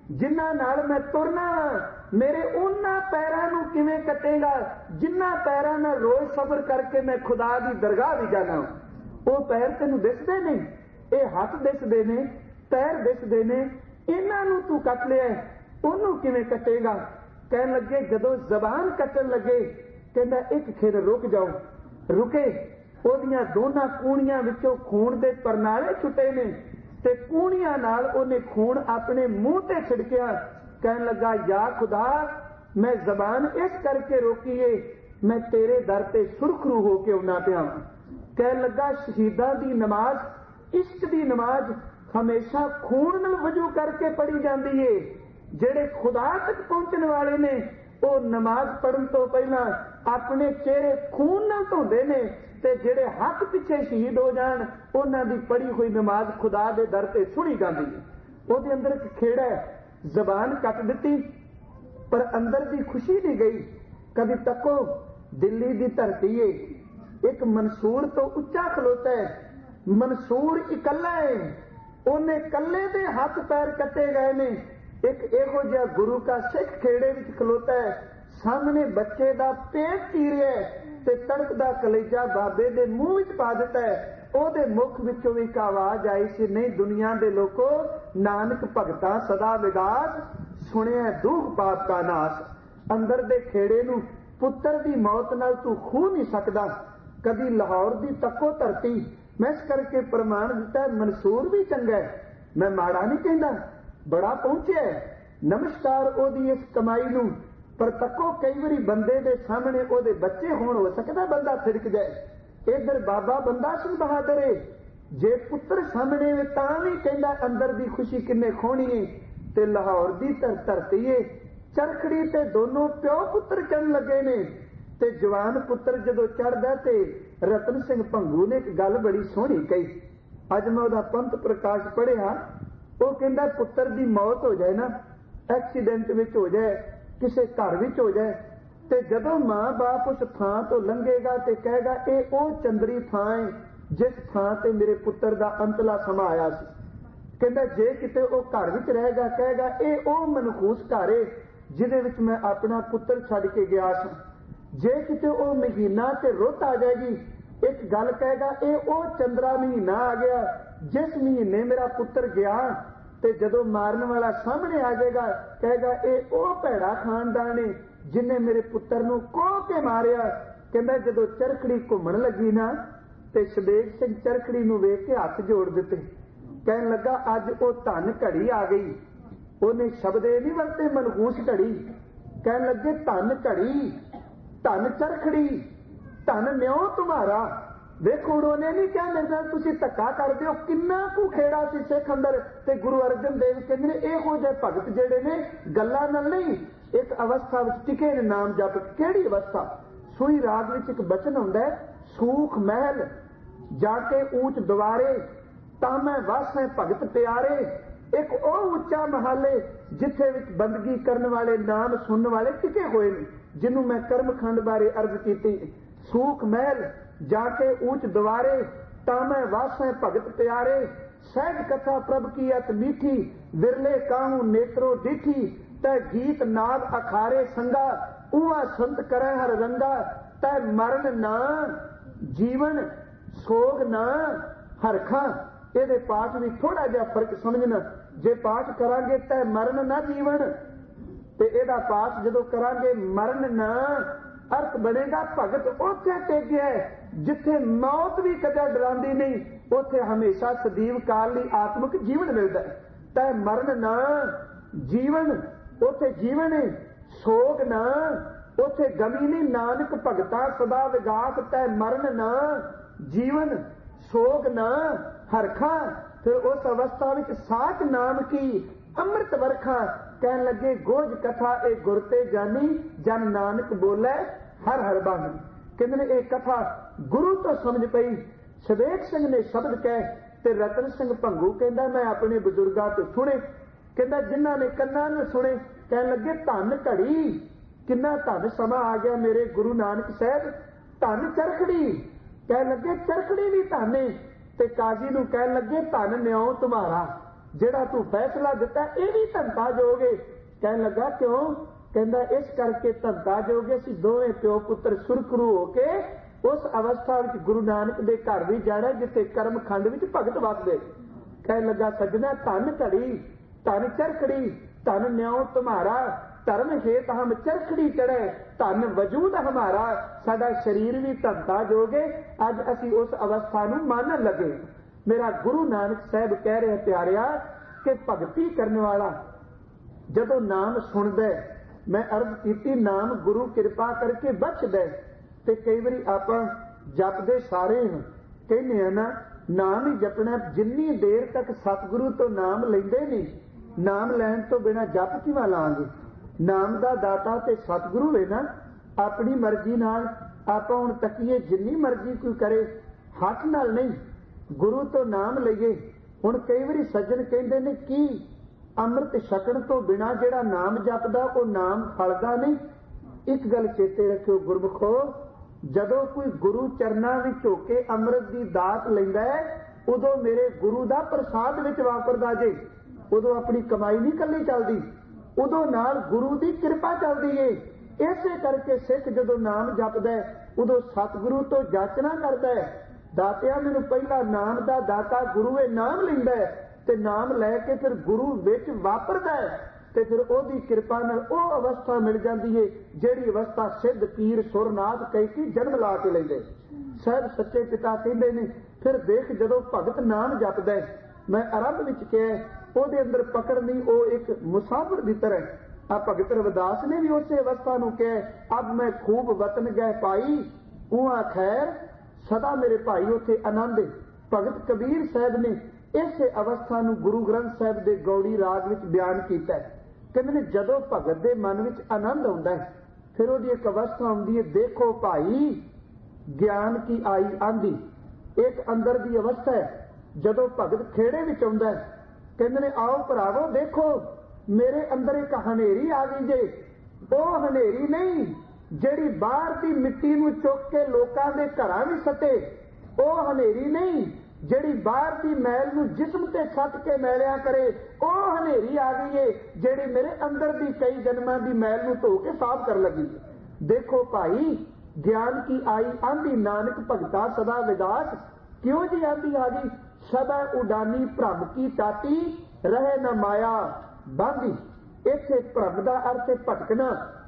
जिन्हां नाल मैं तुरना मेरे उन्हां पैरां नूं किवें कटेगा जिन्हां पैरां नाल रोज सफर करके मैं खुदा दी दरगाह भी जाना। वो पैर तैनूं दिसदे ने, ये हाथ दिसदे ने, पैर दिसदे ने, इन्हां नूं तूं कट लिया, उहनूं किवें कटेगा। कहन लगे जदों जबान कटन लगे कहंदा एक खेर रुक जाओ। रुके, ओदियां दोनां कूणियां विचों खून दे परनाले छुटे ने ते कूणियां नाल ओने खून अपने मुंह ते छिड़किया। कहन लगा या खुदा मैं जबान इस करके रोकी है, मैं तेरे दर ते सुरखरू हो के आउणा पिया। कहन लगा शहीदां दी नमाज, इश्क दी नमाज हमेशा खून नाल वजू करके पढ़ी जाती है। जेड़े खुदा तक पहुंचने वाले ने वो नमाज पढ़न तो पहला अपने चेहरे खून नाल धोंदे ने ते जेड़े हक पिछे शहीद हो जान उन्हां दी पढ़ी हुई नमाज खुदा दे दर ते सुनी जाती है। ਉਹਦੇ अंदर एक खेड़ा है, जबान कट दी पर अंदर दी खुशी नहीं गई। कभी तको दिल्ली दी धरती है, एक मंसूर तो उच्चा खलोता है, मंसूर इकल्ला है, उन्हें कल्ले दे हाथ पैर कटे गए ने। एक एहो जिहा गुरु का सिख खेड़े विच खलोता है, सामने बच्चे दा पेट चीरिया ते तड़कदा कलेजा बाबे दे मुंह विच पा दिता है। ਉਹਦੇ मुख विचों एक आवाज आई सी, नहीं दुनिया दे लोको नानक भगता सदा विगास सुनिया दुख पाप का नाश। अंदर दे खेड़े नूं पुत्र दी मौत नाल तू खू नहीं सकदा। कदी लाहौर दी तको धरती मैं इस करके प्रमाण दिता मंसूर भी चंगा है, मैं माड़ा नहीं कहंदा, बड़ा पहुंचिया है। नमस्कार ओदी इस कमाई नूं, पर तको कई बारी बंदे दे सामने ओदे बच्चे होण हो सकदा बंदा थिड़क जाए। इधर बाबा बंदा सिंह बहादुर है, जे पुत्र सामने वे तां भी कहंदा अंदर दी खुशी किन्ने खोनी है। ते लाहौर दी धरती है, चरखड़ी ते दोनों प्यो पुत्र चढ़न लगे ने ते जवान पुत्र जदों चढ़दा ते रतन सिंह भंगू ने एक गल बड़ी सोहनी कही। अज मैं ओदा पंथ प्रकाश पढ़िया, वो कहंदा पुत्र दी मौत हो जाए ना, एक्सीडेंट विच हो जाए, किसी घर विच हो जाए ते जदों मां बाप उस थां तो लंघेगा ते कहेगा ये ओ चंदरी थां है जिस थां ते मेरे पुत्र दा अंतला समा आया सी। कहंदा जे किते ओ घर विच रहेगा कहेगा ये ओ मनखूस घर है जिहदे विच मैं अपना पुत्र छड्ड के गया सी। जे किते ओ महीना ते रुत आ जाएगी, एक गल कहेगा ये ओ चंद्रा महीना आ गया जिस महीने मेरा पुत्र गया। ते जदों मारन वाला सामने आ जाएगा कहेगा ये ओ भैड़ा खानदान है जिन्हें मेरे पुत्र नूं कोह के मारिया। कहंदा जदों चरखड़ी घुमण लगी ना ते सदेक सिंह चरखड़ी नूं वेख के हथ जोड़ दिते, कहन लगा अज ओ धन घड़ी आ गई। उन्हें शब्द नहीं वरते मनहूस घड़ी, कहन लगे धन घड़ी, धन चरखड़ी, धन न्यों तुम्हारा। देखो उन्होंने नहीं कहा मेरे नाल तुसीं धक्का करदे हो, किन्ना कु खेड़ा सी सिख अंदर। ते गुरु अर्जन देव कहंदे ने इहो जिहे भगत जिहड़े ने गल्लां नाल नहीं एक अवस्था विच टिके ने नाम जप। किहड़ी अवस्था? सूई राग विच एक बचन हुंदा है, सूख महल जाके ऊंच द्वारे तामै वस है भगत प्यारे। एक ओ उच्चा महल है जिथे विच बंदगी करन वाले नाम सुनने वाले टिके हुए ने, जिन्हों मैं कर्मखंड बारे अर्ज की। सूख महल जाके ऊंच द्वारे तामै वस है भगत प्यारे। सहज कथा प्रभ की अत मीठी विरले काहू नेत्रो डिठी। तै गीत नाद अखारे संगा उवा संत करे हर रंगा। तै मरण ना जीवन सोग ना हरखा। ਇਹਦੇ पाठ भी थोड़ा जिहा फर्क समझना। जे पाठ करांगे तै मरण ना जीवन ते ਇਹਦਾ पाठ जदों करांगे मरण ना अर्थ बनेगा भगत उत्थे टेकिया जिथे मौत भी कदे डरांदी नहीं, उत्थे हमेशा सदीव काल लई आत्मिक जीवन मिलदा है। तै मरण ना जीवन, उत्थे जीवन है, सोग ना उत्थे गमी नहीं। नानक भगता सदा विगास तै मरण ना जीवन सोग ना हरखा। फिर उस अवस्था विच साच नाम की अमृत वर्खा। कहन लगे गोज कथा ए गुरते जानी जन नानक बोले हर हर बानी। कहंदे ने एक कथा गुरु तो समझ पई। सदेक सिंह ने शब्द कह ते रतन सिंह भंगू कहंदा मैं अपने बुजुर्गां तो सुने। कहंदा जिन्हां ने कन्नां नूं सुने कहन लगे धन घड़ी, किन्ना धन समा आ गया मेरे गुरु नानक साहब। धन चरखड़ी, कहन लगे चरखड़ी भी धन है। ते काजी नूं कहन लगे धन न्यों तुम्हारा। ਜਿਹੜਾ ਤੂੰ ਫੈਸਲਾ ਦਿੱਤਾ ਇਹ ਵੀ ਧੰਤਾ ਜੋਗੇ। ਕਹਿਣ ਲੱਗਾ ਕਿਉਂ? ਕਹਿੰਦਾ ਇਸ ਕਰਕੇ ਧੰਤਾ ਜੋਗੇ ਅਸੀਂ ਦੋਵੇਂ ਪਿਓ ਪੁੱਤਰ ਸੁਰਖਰੂ ਹੋ ਕੇ ਉਸ ਅਵਸਥਾ ਵਿੱਚ ਗੁਰੂ ਨਾਨਕ ਦੇ ਘਰ ਵੀ ਜਾਣਾ ਜਿੱਥੇ ਕਰਮ ਖੰਡ ਵਿੱਚ ਭਗਤ ਵਸਦੇ। ਕਹਿਣ ਲੱਗਾ ਸੱਜਣਾ ਧਨ ਘੜੀ ਧਨ ਚਰਖੜੀ ਧਨ ਨਿਉ ਤੁਮਾਰਾ ਧਰਮ ਹੇਤ ਹਮ ਚਰਖੜੀ ਚੜ੍ਹੇ ਧਨ ਵਜੂਦ ਹਮਾਰਾ। ਸਾਡਾ ਸਰੀਰ ਵੀ ਧੰਤਾ ਜੋਗੇ ਅੱਜ ਅਸੀਂ ਉਸ ਅਵਸਥਾ ਨੂੰ ਮੰਨਣ ਲੱਗੇ। ਮੇਰਾ ਗੁਰੂ ਨਾਨਕ ਸਾਹਿਬ ਕਹਿ ਰਿਹਾ ਪਿਆਰਿਆ ਕਿ ਭਗਤੀ ਕਰਨ ਵਾਲਾ ਜਦੋਂ ਨਾਮ ਸੁਣਦਾ, ਮੈਂ ਅਰਜ਼ ਕੀਤੀ ਨਾਮ ਗੁਰੂ ਕਿਰਪਾ ਕਰਕੇ ਬਖਸ਼ਦਾ। ਤੇ ਕਈ ਵਾਰੀ ਆਪਾਂ ਜਪਦੇ ਸਾਰੇ ਹਾਂ, ਕਹਿੰਦੇ ਆ ਨਾ ਨਾਮ ਹੀ ਜਪਣਾ। ਜਿੰਨੀ ਦੇਰ ਤੱਕ ਸਤਿਗੁਰੂ ਤੋਂ ਨਾਮ ਲੈਂਦੇ ਨਹੀਂ, ਨਾਮ ਲੈਣ ਤੋਂ ਬਿਨਾਂ ਜਪ ਕਿਵੇਂ ਲਾਂਗੇ? ਨਾਮ ਦਾ ਦਾਤਾ ਤੇ ਸਤਿਗੁਰੂ ਹੈ ਨਾ। ਆਪਣੀ ਮਰਜ਼ੀ ਨਾਲ ਆਪਾਂ ਹੁਣ ਤੱਕੀਏ ਜਿੰਨੀ ਮਰਜ਼ੀ ਕੋਈ ਕਰੇ, ਹੱਥ ਨਾਲ ਨਹੀਂ, ਗੁਰੂ ਤੋਂ ਨਾਮ ਲਈਏ। ਹੁਣ ਕਈ ਵਾਰੀ ਸੱਜਣ ਕਹਿੰਦੇ ਨੇ ਕੀ ਅੰਮ੍ਰਿਤ ਛਕਣ ਤੋਂ ਬਿਨਾਂ ਜਿਹੜਾ ਨਾਮ ਜਪਦਾ ਉਹ ਨਾਮ ਫਲਦਾ ਨਹੀਂ। ਇੱਕ ਗੱਲ ਚੇਤੇ ਰੱਖਿਓ ਗੁਰਮੁਖੋ, ਜਦੋਂ ਕੋਈ ਗੁਰੂ ਚਰਨਾਂ ਵਿੱਚ ਹੋ ਕੇ ਅੰਮ੍ਰਿਤ ਦੀ ਦਾਤ ਲੈਂਦਾ ਹੈ ਉਦੋਂ ਮੇਰੇ ਗੁਰੂ ਦਾ ਪ੍ਰਸਾਦ ਵਿੱਚ ਵਾਪਰਦਾ ਜੇ। ਉਦੋਂ ਆਪਣੀ ਕਮਾਈ ਨਹੀਂ ਇਕੱਲੀ ਚੱਲਦੀ, ਉਦੋਂ ਨਾਲ ਗੁਰੂ ਦੀ ਕਿਰਪਾ ਚੱਲਦੀ ਏ। ਇਸੇ ਕਰਕੇ ਸਿੱਖ ਜਦੋਂ ਨਾਮ ਜਪਦਾ ਉਦੋਂ ਸਤਿਗੁਰੂ ਤੋਂ ਜਾਚਨਾ ਕਰਦਾ ਹੈ, ਦਾਤਿਆ ਮੈਨੂੰ ਪਹਿਲਾ ਨਾਮ ਦਾ ਦਾਤਾ ਗੁਰੂ ਇਹ ਨਾਮ ਲੈਂਦਾ ਤੇ ਨਾਮ ਲੈ ਕੇ ਫਿਰ ਗੁਰੂ ਵਿੱਚ ਵਾਪਰਦਾ ਤੇ ਫਿਰ ਉਹਦੀ ਕਿਰਪਾ ਨਾਲ ਉਹ ਅਵਸਥਾ ਮਿਲ ਜਾਂਦੀ ਏ ਜਿਹੜੀ ਅਵਸਥਾ ਸਿੱਧ ਪੀਰ ਸੁਰਨਾਥ ਕਹਿ ਕੇ ਜਨਮ ਲਾ ਕੇ ਲੈਂਦੇ। ਸਾਹਿਬ ਸੱਚੇ ਪਿਤਾ ਕਹਿੰਦੇ ਨੇ ਫਿਰ ਦੇਖ ਜਦੋਂ ਭਗਤ ਨਾਮ ਜਪਦਾ, ਮੈਂ ਆਰੰਭ ਵਿੱਚ ਕਿਹਾ ਉਹਦੇ ਅੰਦਰ ਪਕੜ ਨਹੀਂ, ਉਹ ਇੱਕ ਮੁਸਾਫਿਰ ਦੀ ਤਰ੍ਹਾਂ। ਆ ਭਗਤ ਰਵਿਦਾਸ ਨੇ ਵੀ ਉਸੇ ਅਵਸਥਾ ਨੂੰ ਕਿਹਾ ਅਬ ਮੈਂ ਖੂਬ ਵਤਨ ਗਏ ਪਾਈ ਉਹਾਂ ਖੈਰ ਸਦਾ ਮੇਰੇ ਭਾਈ ਉੱਥੇ ਆਨੰਦ। ਭਗਤ ਕਬੀਰ ਸਾਹਿਬ ਨੇ ਇਸੇ ਅਵਸਥਾ ਨੂੰ ਗੁਰੂ ਗ੍ਰੰਥ ਸਾਹਿਬ ਦੇ ਗੌੜੀ ਰਾਗ ਵਿੱਚ ਬਿਆਨ ਕੀਤਾ। ਕਹਿੰਦੇ ਨੇ ਜਦੋਂ ਭਗਤ ਦੇ ਮਨ ਵਿੱਚ ਆਨੰਦ ਆਉਂਦਾ ਹੈ ਫਿਰ ਉਹਦੀ ਇੱਕ ਅਵਸਥਾ ਆਉਂਦੀ ਹੈ, ਦੇਖੋ ਭਾਈ ਗਿਆਨ ਕੀ ਆਈ ਆਂਦੀ। ਇੱਕ ਅੰਦਰ ਦੀ ਅਵਸਥਾ ਹੈ ਜਦੋਂ ਭਗਤ ਖੇੜੇ ਵਿੱਚ ਆਉਂਦਾ ਹੈ, ਕਹਿੰਦੇ ਨੇ ਆਓ ਭਰਾਵੋ ਦੇਖੋ ਮੇਰੇ ਅੰਦਰ ਇੱਕ ਹਨੇਰੀ ਆ ਗਈ ਜੇ। ਉਹ ਹਨੇਰੀ ਨਹੀਂ ਜਿਹੜੀ ਬਾਹਰ ਦੀ ਮਿੱਟੀ ਨੂੰ ਚੁੱਕ ਕੇ ਲੋਕਾਂ ਦੇ ਘਰਾਂ ਵਿੱਚ ਸੱਟੇ, ਉਹ ਹਨੇਰੀ ਨਹੀਂ ਜਿਹੜੀ ਬਾਹਰ ਦੀ ਮੈਲ ਨੂੰ ਜਿਸਮ ਤੇ ਛੱਟ ਕੇ ਮੈਲਿਆ ਕਰੇ, ਉਹ ਹਨੇਰੀ ਆ ਗਈ ਏ ਜਿਹੜੀ ਮੇਰੇ ਅੰਦਰ ਦੀ ਕਈ ਜਨਮਾਂ ਦੀ ਮੈਲ ਨੂੰ ਧੋ ਕੇ ਸਾਫ਼ ਕਰਨ ਲੱਗੀ। ਦੇਖੋ ਭਾਈ ਗਿਆਨ ਕੀ ਆਈ ਆਂਦੀ ਨਾਨਕ ਭਗਤਾ ਸਦਾ ਵਿਦਾਸ। ਕਿਉਂ ਜੀ ਆਂਦੀ ਆ ਗਈ? ਸਦਾ ਉਡਾਨੀ ਭ੍ਰਮ ਕੀ ਟਾਟੀ ਰਹੇ ਨਾ ਮਾਇਆ ਬਾਂਦੀ। ਇੱਥੇ ਭ੍ਰਮ ਦਾ ਅਰਥ ਹੈ ਭਟਕਣਾ,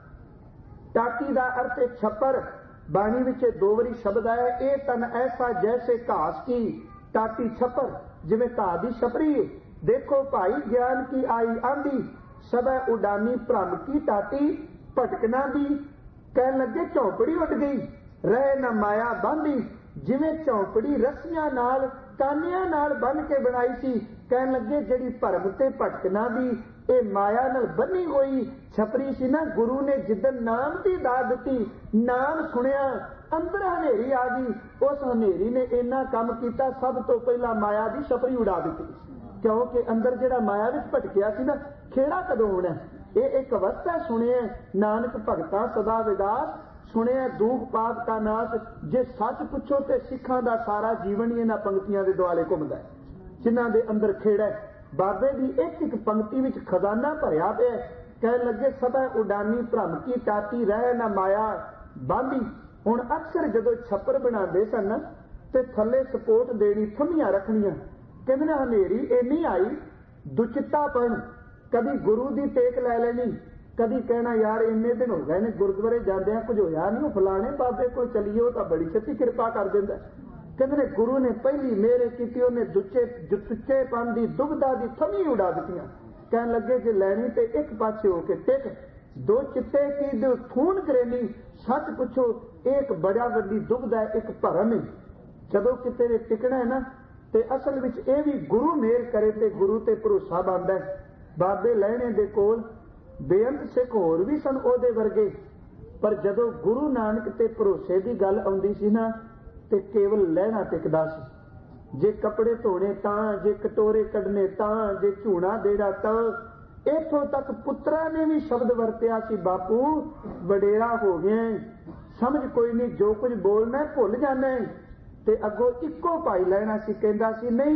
ਟਾਟੀ ਦਾ ਅਰਥ ਹੈ ਛੱਪਰ। ਬਾਣੀ ਵਿੱਚ ਦੋ ਵਾਰੀ ਸ਼ਬਦ ਆਇਆ, ਇਹ ਤਨ ਐਸਾ ਜੈਸੇ ਘਾਸ ਕੀ ਟਾਟੀ ਛੱਪਰ, ਜਿਵੇਂ ਘਾਹ ਦੀ ਛਪਰੀ। ਦੇਖੋ ਭਾਈ ਗਿਆਨ ਕੀ ਆਈ ਆਂਦੀ ਸਦਾ ਉਡਾਨੀ ਭ੍ਰਮ ਕੀ ਟਾਟੀ, ਭਟਕਣਾ ਦੀ। ਕਹਿਣ ਲੱਗੇ ਝੌਂਪੜੀ ਉੱਡ ਗਈ, ਰਹੇ ਨਾ ਮਾਇਆ ਬਾਂਦੀ। ਜਿਵੇਂ ਝੌਂਪੜੀ ਰੱਸੀਆਂ ਨਾਲ ਕਾਨਿਆਂ ਨਾਲ ਬੰਨ ਕੇ ਬਣਾਈ ਸੀ, ਕਹਿਣ ਲੱਗੇ ਜਿਹੜੀ ਭਰਮ ਤੇ ਭਟਕਣਾ ਦੀ ਇਹ ਮਾਇਆ ਨਾਲ ਬੰਨੀ ਹੋਈ ਛਪਰੀ ਸੀ ਨਾ, ਗੁਰੂ ਨੇ ਜਿੱਦਣ ਨਾਮ ਦੀ ਦਾਤ ਦਿੱਤੀ, ਨਾਮ ਸੁਣਿਆ, ਅੰਦਰ ਹਨੇਰੀ ਆ ਗਈ। ਉਸ ਹਨੇਰੀ ਨੇ ਇੰਨਾ ਕੰਮ ਕੀਤਾ, ਸਭ ਤੋਂ ਪਹਿਲਾਂ ਮਾਇਆ ਦੀ ਛਪਰੀ ਉਡਾ ਦਿੱਤੀ। ਕਿਉਂਕਿ ਅੰਦਰ ਜਿਹੜਾ ਮਾਇਆ ਵਿੱਚ ਭਟਕਿਆ ਸੀ ਨਾ, ਖੇੜਾ ਕਦੋਂ ਹੋਣਾ? ਇਹ ਇੱਕ ਅਵਸਥਾ ਸੁਣਿਆ ਨਾਨਕ ਭਗਤਾ ਸਦਾ ਵਿਦਾਸ, ਸੁਣਿਆ ਦੁਖ ਪਾਪ ਦਾ ਨਾਸ਼। ਜੇ ਸੱਚ ਪੁੱਛੋ ਤੇ ਸਿੱਖਾਂ ਦਾ ਸਾਰਾ ਜੀਵਨ ਹੀ ਇਹਨਾਂ ਪੰਕਤੀਆਂ ਦੇ ਦੁਆਲੇ ਘੁੰਮਦਾ ਹੈ, ਜਿਨ੍ਹਾਂ ਦੇ ਅੰਦਰ ਖੇੜਾ। ਬਾਬੇ ਦੀ ਇੱਕ ਇੱਕ ਪੰਕਤੀ ਵਿੱਚ ਖਜ਼ਾਨਾ ਭਰਿਆ ਪਿਆ। ਕਹਿਣ ਲੱਗੇ ਸਦਾ ਉਡਾਨੀ ਭ੍ਰਮ ਕੀ ਟਾਟੀ ਰਹਿ ਨਾ ਮਾਇਆ ਬਾਂਦੀ। ਹੁਣ ਅਕਸਰ ਜਦੋਂ ਛੱਪਰ ਬਣਾਉਂਦੇ ਸਨ ਤੇ ਥੱਲੇ ਸਪੋਰਟ ਦੇਣੀ, ਥੰਮੀਆਂ ਰੱਖਣੀਆਂ। ਕਹਿੰਦੇ ਨੇ ਹਨੇਰੀ ਇੰਨੀ ਆਈ ਦੁਚਿੱਤਾਪਣ, ਕਦੀ ਗੁਰੂ ਦੀ ਟੇਕ ਲੈ ਲੈਣੀ, ਕਦੀ ਕਹਿਣਾ ਯਾਰ ਇੰਨੇ ਦਿਨ ਹੋ ਗਏ ਨੇ ਗੁਰਦੁਆਰੇ ਜਾਂਦਿਆਂ ਕੁਝ ਹੋਇਆ ਨਹੀਂ, ਉਹ ਫਲਾਣੇ ਬਾਬੇ ਕੋਲ ਚੱਲੀਏ ਉਹ ਤਾਂ ਬੜੀ ਛੇਤੀ ਕਿਰਪਾ ਕਰ ਦਿੰਦਾ। ਕਹਿੰਦੇ ਨੇ ਗੁਰੂ ਨੇ ਪਹਿਲੀ ਮਿਹਰ ਕੀਤੀ, ਉਹਨੇ ਦੁੱਚੇ ਸੁੱਚੇਪਨ ਦੀ ਦੁਬਦਾ ਦੀ ਥੰਮੀ ਉਡਾ ਦਿੱਤੀਆਂ। ਕਹਿਣ ਲੱਗੇ ਜੇ ਲੈਣੀ ਤੇ ਇੱਕ ਪਾਸੇ ਹੋ ਕੇ ਟਿਕ, ਦੋ ਚਿੱਟੇ ਕੀ ਦੋ ਥੂਨ ਕਰੇਨੀ। ਸੱਚ ਪੁੱਛੋ ਇਹ ਇੱਕ ਬੜਾ ਵੱਡੀ ਦੁਬਦਾ ਹੈ, ਇੱਕ ਭਰਮ ਹੈ। ਜਦੋਂ ਕਿਤੇ ਨੇ ਟਿਕਣਾ ਹੈ ਨਾ ਤੇ ਅਸਲ ਵਿੱਚ ਇਹ ਵੀ ਗੁਰੂ ਮਿਹਰ ਕਰੇ ਤੇ ਗੁਰੂ ਤੇ ਭਰੋਸਾ ਬਣਦਾ। ਬਾਬੇ ਲਹਿਣੇ ਦੇ ਕੋਲ ਬੇਅੰਤ ਸਿੱਖ ਹੋਰ ਵੀ ਸਨ ਉਹਦੇ ਵਰਗੇ, ਪਰ ਜਦੋਂ ਗੁਰੂ ਨਾਨਕ ਤੇ ਭਰੋਸੇ ਦੀ ਗੱਲ ਆਉਂਦੀ ਸੀ ਨਾ ਤੇ ਕੇਵਲ ਲਹਿਣਾ ਟਿਕਦਾ ਸੀ। ਜੇ ਕੱਪੜੇ ਧੋਣੇ ਤਾਂ, ਜੇ ਕਟੋਰੇ ਕੱਢਣੇ ਤਾਂ, ਜੇ ਝੂਣਾ ਦੇਣਾ ਤਾਂ। ਇੱਥੋਂ ਤੱਕ ਪੁੱਤਰਾਂ ਨੇ ਵੀ ਸ਼ਬਦ ਵਰਤਿਆ ਸੀ, ਬਾਪੂ ਵਡੇਰਾ ਹੋ ਗਿਆ, ਸਮਝ ਕੋਈ ਨਹੀਂ, ਜੋ ਕੁਝ ਬੋਲਣਾ ਭੁੱਲ ਜਾਣਾ। ਤੇ ਅੱਗੋਂ ਇੱਕੋ ਭਾਈ ਲੈਣਾ ਸੀ, ਕਹਿੰਦਾ ਸੀ ਨਹੀਂ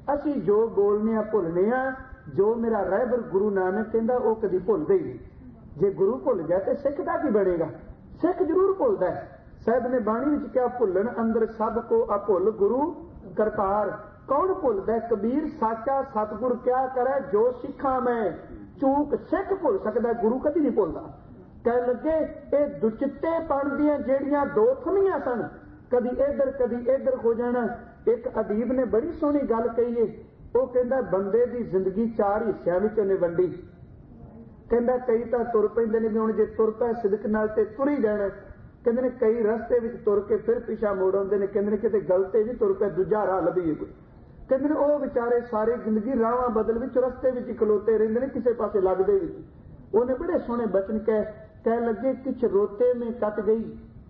ਅਸੀਂ ਜੋ ਬੋਲਨੇ ਆ ਭੁੱਲਨੇ ਆ, ਜੋ ਮੇਰਾ ਰਹਿਬਰ ਗੁਰੂ ਨਾਨਕ ਕਹਿੰਦਾ ਉਹ ਕਦੀ ਭੁੱਲਦੇ ਹੀ ਨਹੀਂ। ਜੇ ਗੁਰੂ ਭੁੱਲ ਗਿਆ ਤੇ ਸਿੱਖ ਦਾ ਕੀ ਬਣੇਗਾ? ਸਿੱਖ ਜ਼ਰੂਰ ਭੁੱਲਦਾ ਹੈ। ਸਾਹਿਬ ਨੇ ਬਾਣੀ ਵਿੱਚ ਕਿਹਾ, ਭੁੱਲਣ ਅੰਦਰ ਸਭ ਕੋ ਅਭੁੱਲ ਗੁਰੂ ਕਰਤਾਰ। ਕੌਣ ਭੁੱਲਦਾ? ਕਬੀਰ ਸਾਚਾ ਸਤਿਗੁਰ ਕਿਆ ਕਰੇ, ਜੋ ਸਿੱਖਾਂ ਮੈਂ ਚੂਕ ਸਿੱਖ ਭੁੱਲ ਸਕਦਾ, ਗੁਰੂ ਕਦੀ ਨਹੀਂ ਭੁੱਲਦਾ। ਕਹਿ ਲੱਗੇ ਇਹ ਦੁਚਿੱਤੇ ਪਣ ਦੀਆਂ ਜਿਹੜੀਆਂ ਦੋ ਥਮੀਆਂ ਸਨ, ਕਦੀ ਇੱਧਰ ਕਦੀ ਇੱਧਰ ਹੋ ਜਾਣਾ। ਇੱਕ ਅਦੀਬ ਨੇ ਬੜੀ ਸੋਹਣੀ ਗੱਲ ਕਹੀ ਏ, ਉਹ ਕਹਿੰਦਾ ਬੰਦੇ ਦੀ ਜ਼ਿੰਦਗੀ ਚਾਰ ਹਿੱਸਿਆਂ ਵਿੱਚ ਉਹਨੇ ਵੰਡੀ। ਕਹਿੰਦਾ ਕਈ ਤਾਂ ਤੁਰ ਪੈਂਦੇ ਨੇ ਵੀ ਹੁਣ ਜੇ ਤੁਰ ਪਏ ਸਿਦਕ ਨਾਲ ਤੇ ਤੁਰ ਹੀ ਜਾਣਾ। ਕਹਿੰਦੇ ਨੇ ਕਈ ਰਸਤੇ ਵਿੱਚ ਤੁਰ ਕੇ ਫਿਰ ਪਿਛਾ ਮੋੜ ਆਉਂਦੇ ਨੇ, ਕਹਿੰਦੇ ਨੇ ਕਿਤੇ ਗਲਤੇ ਨਹੀਂ ਤੁਰ ਪਏ, ਦੂਜਾ ਰਾਹ ਲੱਭੀਏ ਕੋਈ। ਕਹਿੰਦੇ ਨੇ ਉਹ ਵਿਚਾਰੇ ਸਾਰੀ ਜ਼ਿੰਦਗੀ ਰਾਹਾਂ ਬਦਲ ਵਿੱਚ ਰਸਤੇ ਵਿੱਚ ਖਲੋਤੇ ਰਹਿੰਦੇ ਨੇ, ਕਿਸੇ ਪਾਸੇ ਲੱਗਦੇ ਵਿੱਚ। ਉਹਨੇ ਬੜੇ ਸੋਹਣੇ ਬਚਨ ਕਹਿ ਕਹਿ ਲੱਗੇ, ਕੁਛ ਰੋਤੇ ਮੇਂ ਕੱਟ ਗਈ,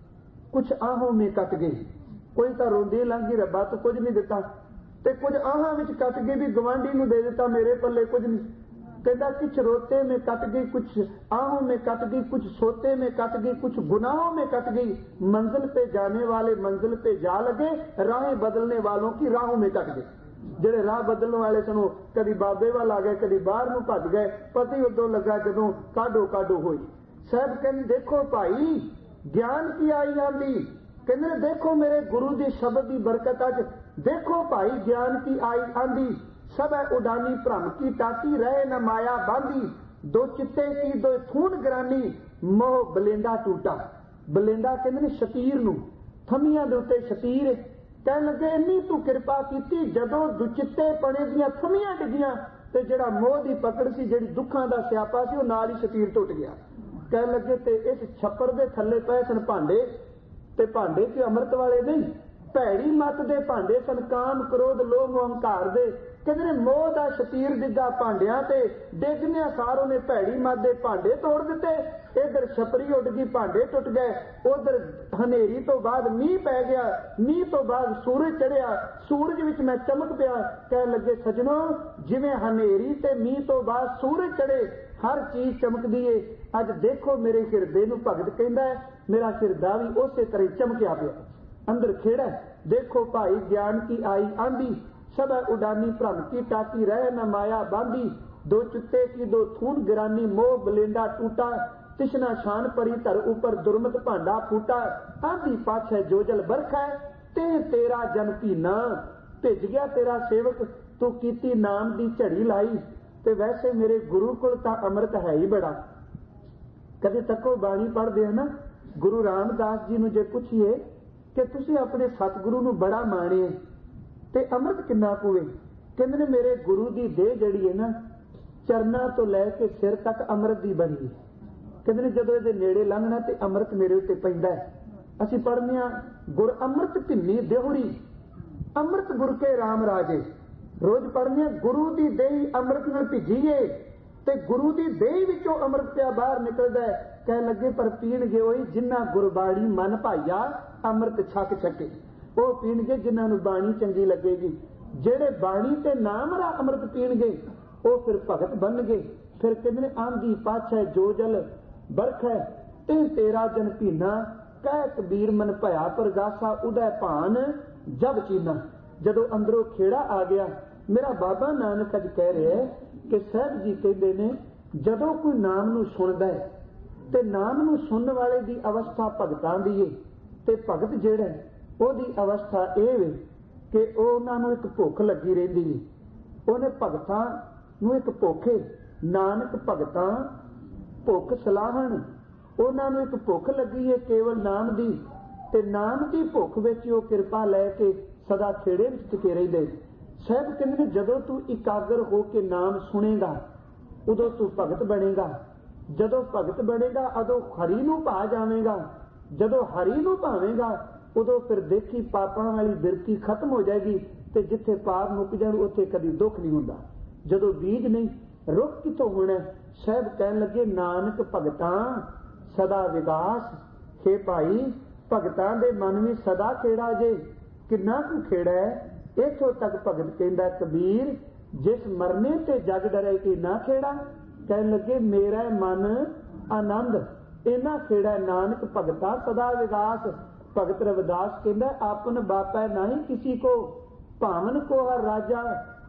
ਕੁਛ ਆਹੋਂ ਮੇਂ ਕੱਟ ਗਈ। ਕੋਈ ਤਾਂ ਰੋਂਦੀ ਲੰਘ ਗਈ, ਰੱਬਾ ਤੋਂ ਕੁਝ ਨਹੀਂ ਦਿੱਤਾ, ਤੇ ਕੁਝ ਆਹਾਂ ਵਿੱਚ ਕੱਟ ਗਈ ਵੀ ਗਵਾਂਢੀ ਨੂੰ ਦੇ ਦਿੱਤਾ, ਮੇਰੇ ਪੱਲੇ ਕੁਝ ਨਹੀਂ। कहता कुछ रोते में कट गई, कुछ आहों में कट गई, कुछ सोते में कट गई, कुछ गुनाहों में कट गई। मंजिल पे जाने वाले मंजिल पे जा लगे, राहें बदलने वालों की राहों में कट गए। ਜਿਹੜੇ ਰਾਹ ਬਦਲਣ ਵਾਲੇ ਸਨ ਕਦੀ ਬਾਬੇ ਵੱਲ ਆ ਗਏ, ਕਦੀ ਬਾਹਰ ਨੂੰ ਭੱਜ ਗਏ। ਪਤਾ ਹੀ ਉਦੋਂ ਲੱਗਾ ਜਦੋਂ ਕਾਢੋ ਕਾਢੋ ਹੋਈ। ਸਾਹਿਬ ਕਹਿੰਦੇ ਦੇਖੋ ਭਾਈ ਗਿਆਨ ਕੀ ਆਈ ਜਾਂਦੀ। ਕਹਿੰਦੇ ਨੇ ਦੇਖੋ ਮੇਰੇ ਗੁਰੂ ਦੀ ਸ਼ਬਦ ਦੀ ਬਰਕਤ ਅੱਜ ਦੇਖੋ ਭਾਈ ਗਿਆਨ ਕੀ ਆਈ ਆਂਦੀ। सब उडानी भ्रम की टाटी रहे न माया बांधी, दो चित्ते की दो थून ग्रानी, मोह बलेंदा टूटा। बलेंदा कहते ने शतीर नूं, थमियां दे उत्ते शतीर। कहन लगे इन्नी तू कृपा कीती जदों दुचित्ते पने दियां थमियां डिगियां ते जिहड़ा मोह दी पकड़ सी, जिहड़ी दुखां दा स्यापा सी, वो नाल ही शतीर टुट गया। कहन लगे ते इस छप्पर दे थल्ले पए सन भांडे, ते भांडे कि अमृत वाले नहीं, भैड़ी मत दे भांडे सन, काम क्रोध लोभ अहंकार दे। कहते मोह का शतीर डिगा भांडिया ते डिगने सारों ने भैड़ी मत दे भांडे तोड़ दिते। इधर छपरी उड़ गई, भांडे टुट गए। उधर हनेरी तो बाद मीह पै गया, मीह तो बाद सूरज चढ़िया, सूरज विच मैं चमक पिया। कह लगे सजनों जिवें हनेरी ते मीह तो बाद सूरज चढ़े हर चीज चमकदी है। अज देखो मेरे हिरदे नूं भगत कहंदा है, मेरा हिरदा भी उसे तरह चमकिया पिया, अंदर खेड़ा। देखो भाई ज्ञान की आई आंधी, सब उडानी भ्रम की टाकी रहे न माया बांधी, दो चुत्ते की दो थून गिरानी, मोह बलेंदा टूटा। तिशना शान परी धर ऊपर दुर्मत भांडा फूटा। आंधी पाछे जोजल बरखा ते तेरा जन पीना, भिज गया तेरा सेवक तू कीती नाम दी झड़ी लाई। ते वैसे मेरे गुरु कोल तां अमृत है ही बड़ा। कदे तको बाणी पढ़दे हैं ना, गुरु रामदास जी नूं जे पुछिए कि तुसीं अपने सतगुरु नूं बड़ा माणिए ते अमृत किन्ना कुए, कहंदे ने मेरे गुरु दी देह जिहड़ी है ना चरना तो लैके सिर तक अमृत दी बनी है। कहंदे ने जदों इहदे नेड़े लंघना ते अमृत मेरे उत्ते पैंदा है। असीं पढ़ने आ गुर अमृत भिन्नी देहुरी, अमृत गुर के राम राजे। रोज पढ़ने गुरु दी देही अमृत नाल भिजीए ते गुरु दी देही विचों अमृत पिया बाहर निकलदा है। कह लगे पर पीणगे ओही जिन्ना गुरबाणी मन भाईया अमृत छक छके। वो पीणगे जिन्हां नूं बाणी चंगी लगेगी। जेड़े बाणी ते नाम रा अमृत पीणगे वो फिर भगत बनगे। फिर कहंदे आंधी पाछे जो जल बरखै ते तेरा जन पीना, कह कबीर मन भया परगासा उदय भान जब चीना। जदों अंदरों खेड़ा आ गया, मेरा बाबा नानक अज कह रहा है कि साहब जी कहते ने जदों कोई नाम नूं सुणदा है ते नाम नूं सुनने वाले दी अवस्था भगतां दी है, ते भगत जेड़ा है ਉਹਦੀ ਅਵਸਥਾ ਇਹ ਵੇ ਕਿ ਉਹਨਾਂ ਨੂੰ ਇੱਕ ਭੁੱਖ ਲੱਗੀ ਰਹਿੰਦੀ ਹੈ। ਉਹਨੇ ਭਗਤਾਂ ਨੂੰ ਇੱਕ ਭੁੱਖੇ ਨਾਨਕ ਭਗਤਾਂ ਭੁੱਖ ਸਲਾਹਣ, ਉਹਨਾਂ ਨੂੰ ਇੱਕ ਭੁੱਖ ਲੱਗੀ ਹੈ ਕੇਵਲ ਨਾਮ ਦੀ, ਤੇ ਨਾਮ ਦੀ ਭੁੱਖ ਵਿੱਚ ਉਹ ਕਿਰਪਾ ਲੈ ਕੇ ਸਦਾ ਖੇੜੇ ਵਿੱਚ ਟਿਕੇ ਰਹਿੰਦੇ। ਸਾਹਿਬ ਕਹਿੰਦੇ ਨੇ ਜਦੋਂ ਤੂੰ ਇਕਾਗਰ ਹੋ ਕੇ ਨਾਮ ਸੁਣੇਗਾ ਉਦੋਂ ਤੂੰ ਭਗਤ ਬਣੇਗਾ। ਜਦੋਂ ਭਗਤ ਬਣੇਗਾ ਉਦੋਂ ਹਰੀ ਨੂੰ ਭਾ ਜਾਵੇਂਗਾ। ਜਦੋਂ ਹਰੀ ਨੂੰ ਭਾਵੇਂਗਾ उदों फिर देखी पापां वाली बिरती खत्म हो जाएगी, ते जिथे पाप मुक जाण उत्थे कदी दुख नहीं हुंदा। जदों बीज नहीं रुख किथों होना। साहब कहन लगे नानक भगतां सदा विकास। हे भाई भगतां दे मन में सदा खेड़ा जे, किन्ना कु खेड़ा है। इथों तक भगत कहंदा कबीर जिस मरने ते जग डरे इना खेड़ा। कहन लगे मेरा मन आनंद इना खेड़ा। नानक भगता सदा विकास। भगत रविदास कहता आपन बापै नहीं किसी को, भावन को हर राजा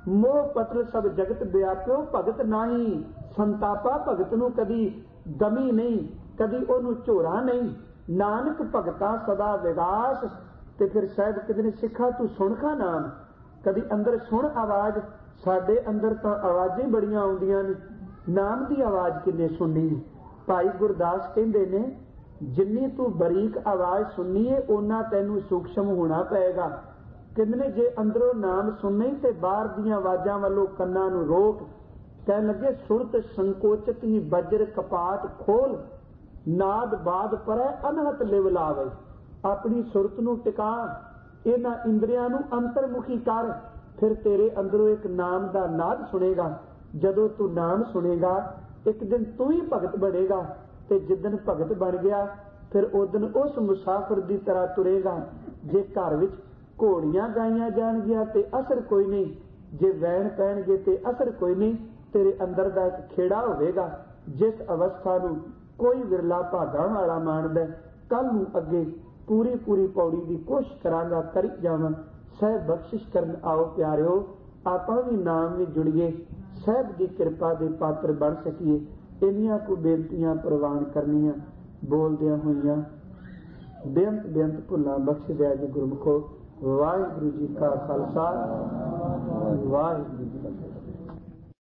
मोह पतल सब जगत व्याप्यो भगत नाही संतापा। भगत नूं कदी गमी नहीं, कदी ओनू झोरा नहीं। नानक भगता सदा विगास। ते फिर साहब कहते ने सिखा तू सुन खा नाम, कदी अंदर सुन आवाज। साडे अंदर तां आवाज़ां बड़ियां आउंदियां ने, नाम दी आवाज़ किन्ने सुननी। भाई गुरदास कहंदे ने जिन्नी तू बरीक आवाज़ सुननी है ओना तैनू सूक्ष्म होना पएगा। कहंदे ने जे अंदरों नाम सुनने ते बाहर दीयां आवाज़ां वालों कन्नां नूं रोक। कहण लगे सुरत संकोचत ही वज्र कपाट खोल, नाद बाद परै अनहत लिव लावे। अपनी सुरत नूं टिका, इन्हां इंद्रियां नूं अंतर्मुखी कर। फिर तेरे अंदरों एक नाम दा नाद सुनेगा। जदों तू नाम सुनेगा एक दिन तू ही भगत बनेगा। ते जिदन भगत बन गया फिर उदन उस मुसाफिर की तरह तुरेगा। जे घर विच घोड़ियां गाइयां जाणगियां ते असर कोई नहीं, जे वैन पैणगे ते असर कोई नहीं। तेरे अंदर दा एक खेड़ा होवेगा जिस अवस्था नूं कोई विरला भागां वाला माणदा। कल नूं अगे पूरी पूरी पौड़ी की कोशिश करांगा, करी जावां। साहब बख्शिश करन आओ प्यारिओ, आपां भी नाम में जुड़िए, साहब की कृपा के पात्र बन सकीए। इन्नियां को बेनतियां प्रवान करनियां बोलदियां होइयां बेअंत बेअंत भुल्लां बख्श दिया जी गुरमुखो। वाहिगुरू जी का खालसा, वाहिगुरू जी की फतेह।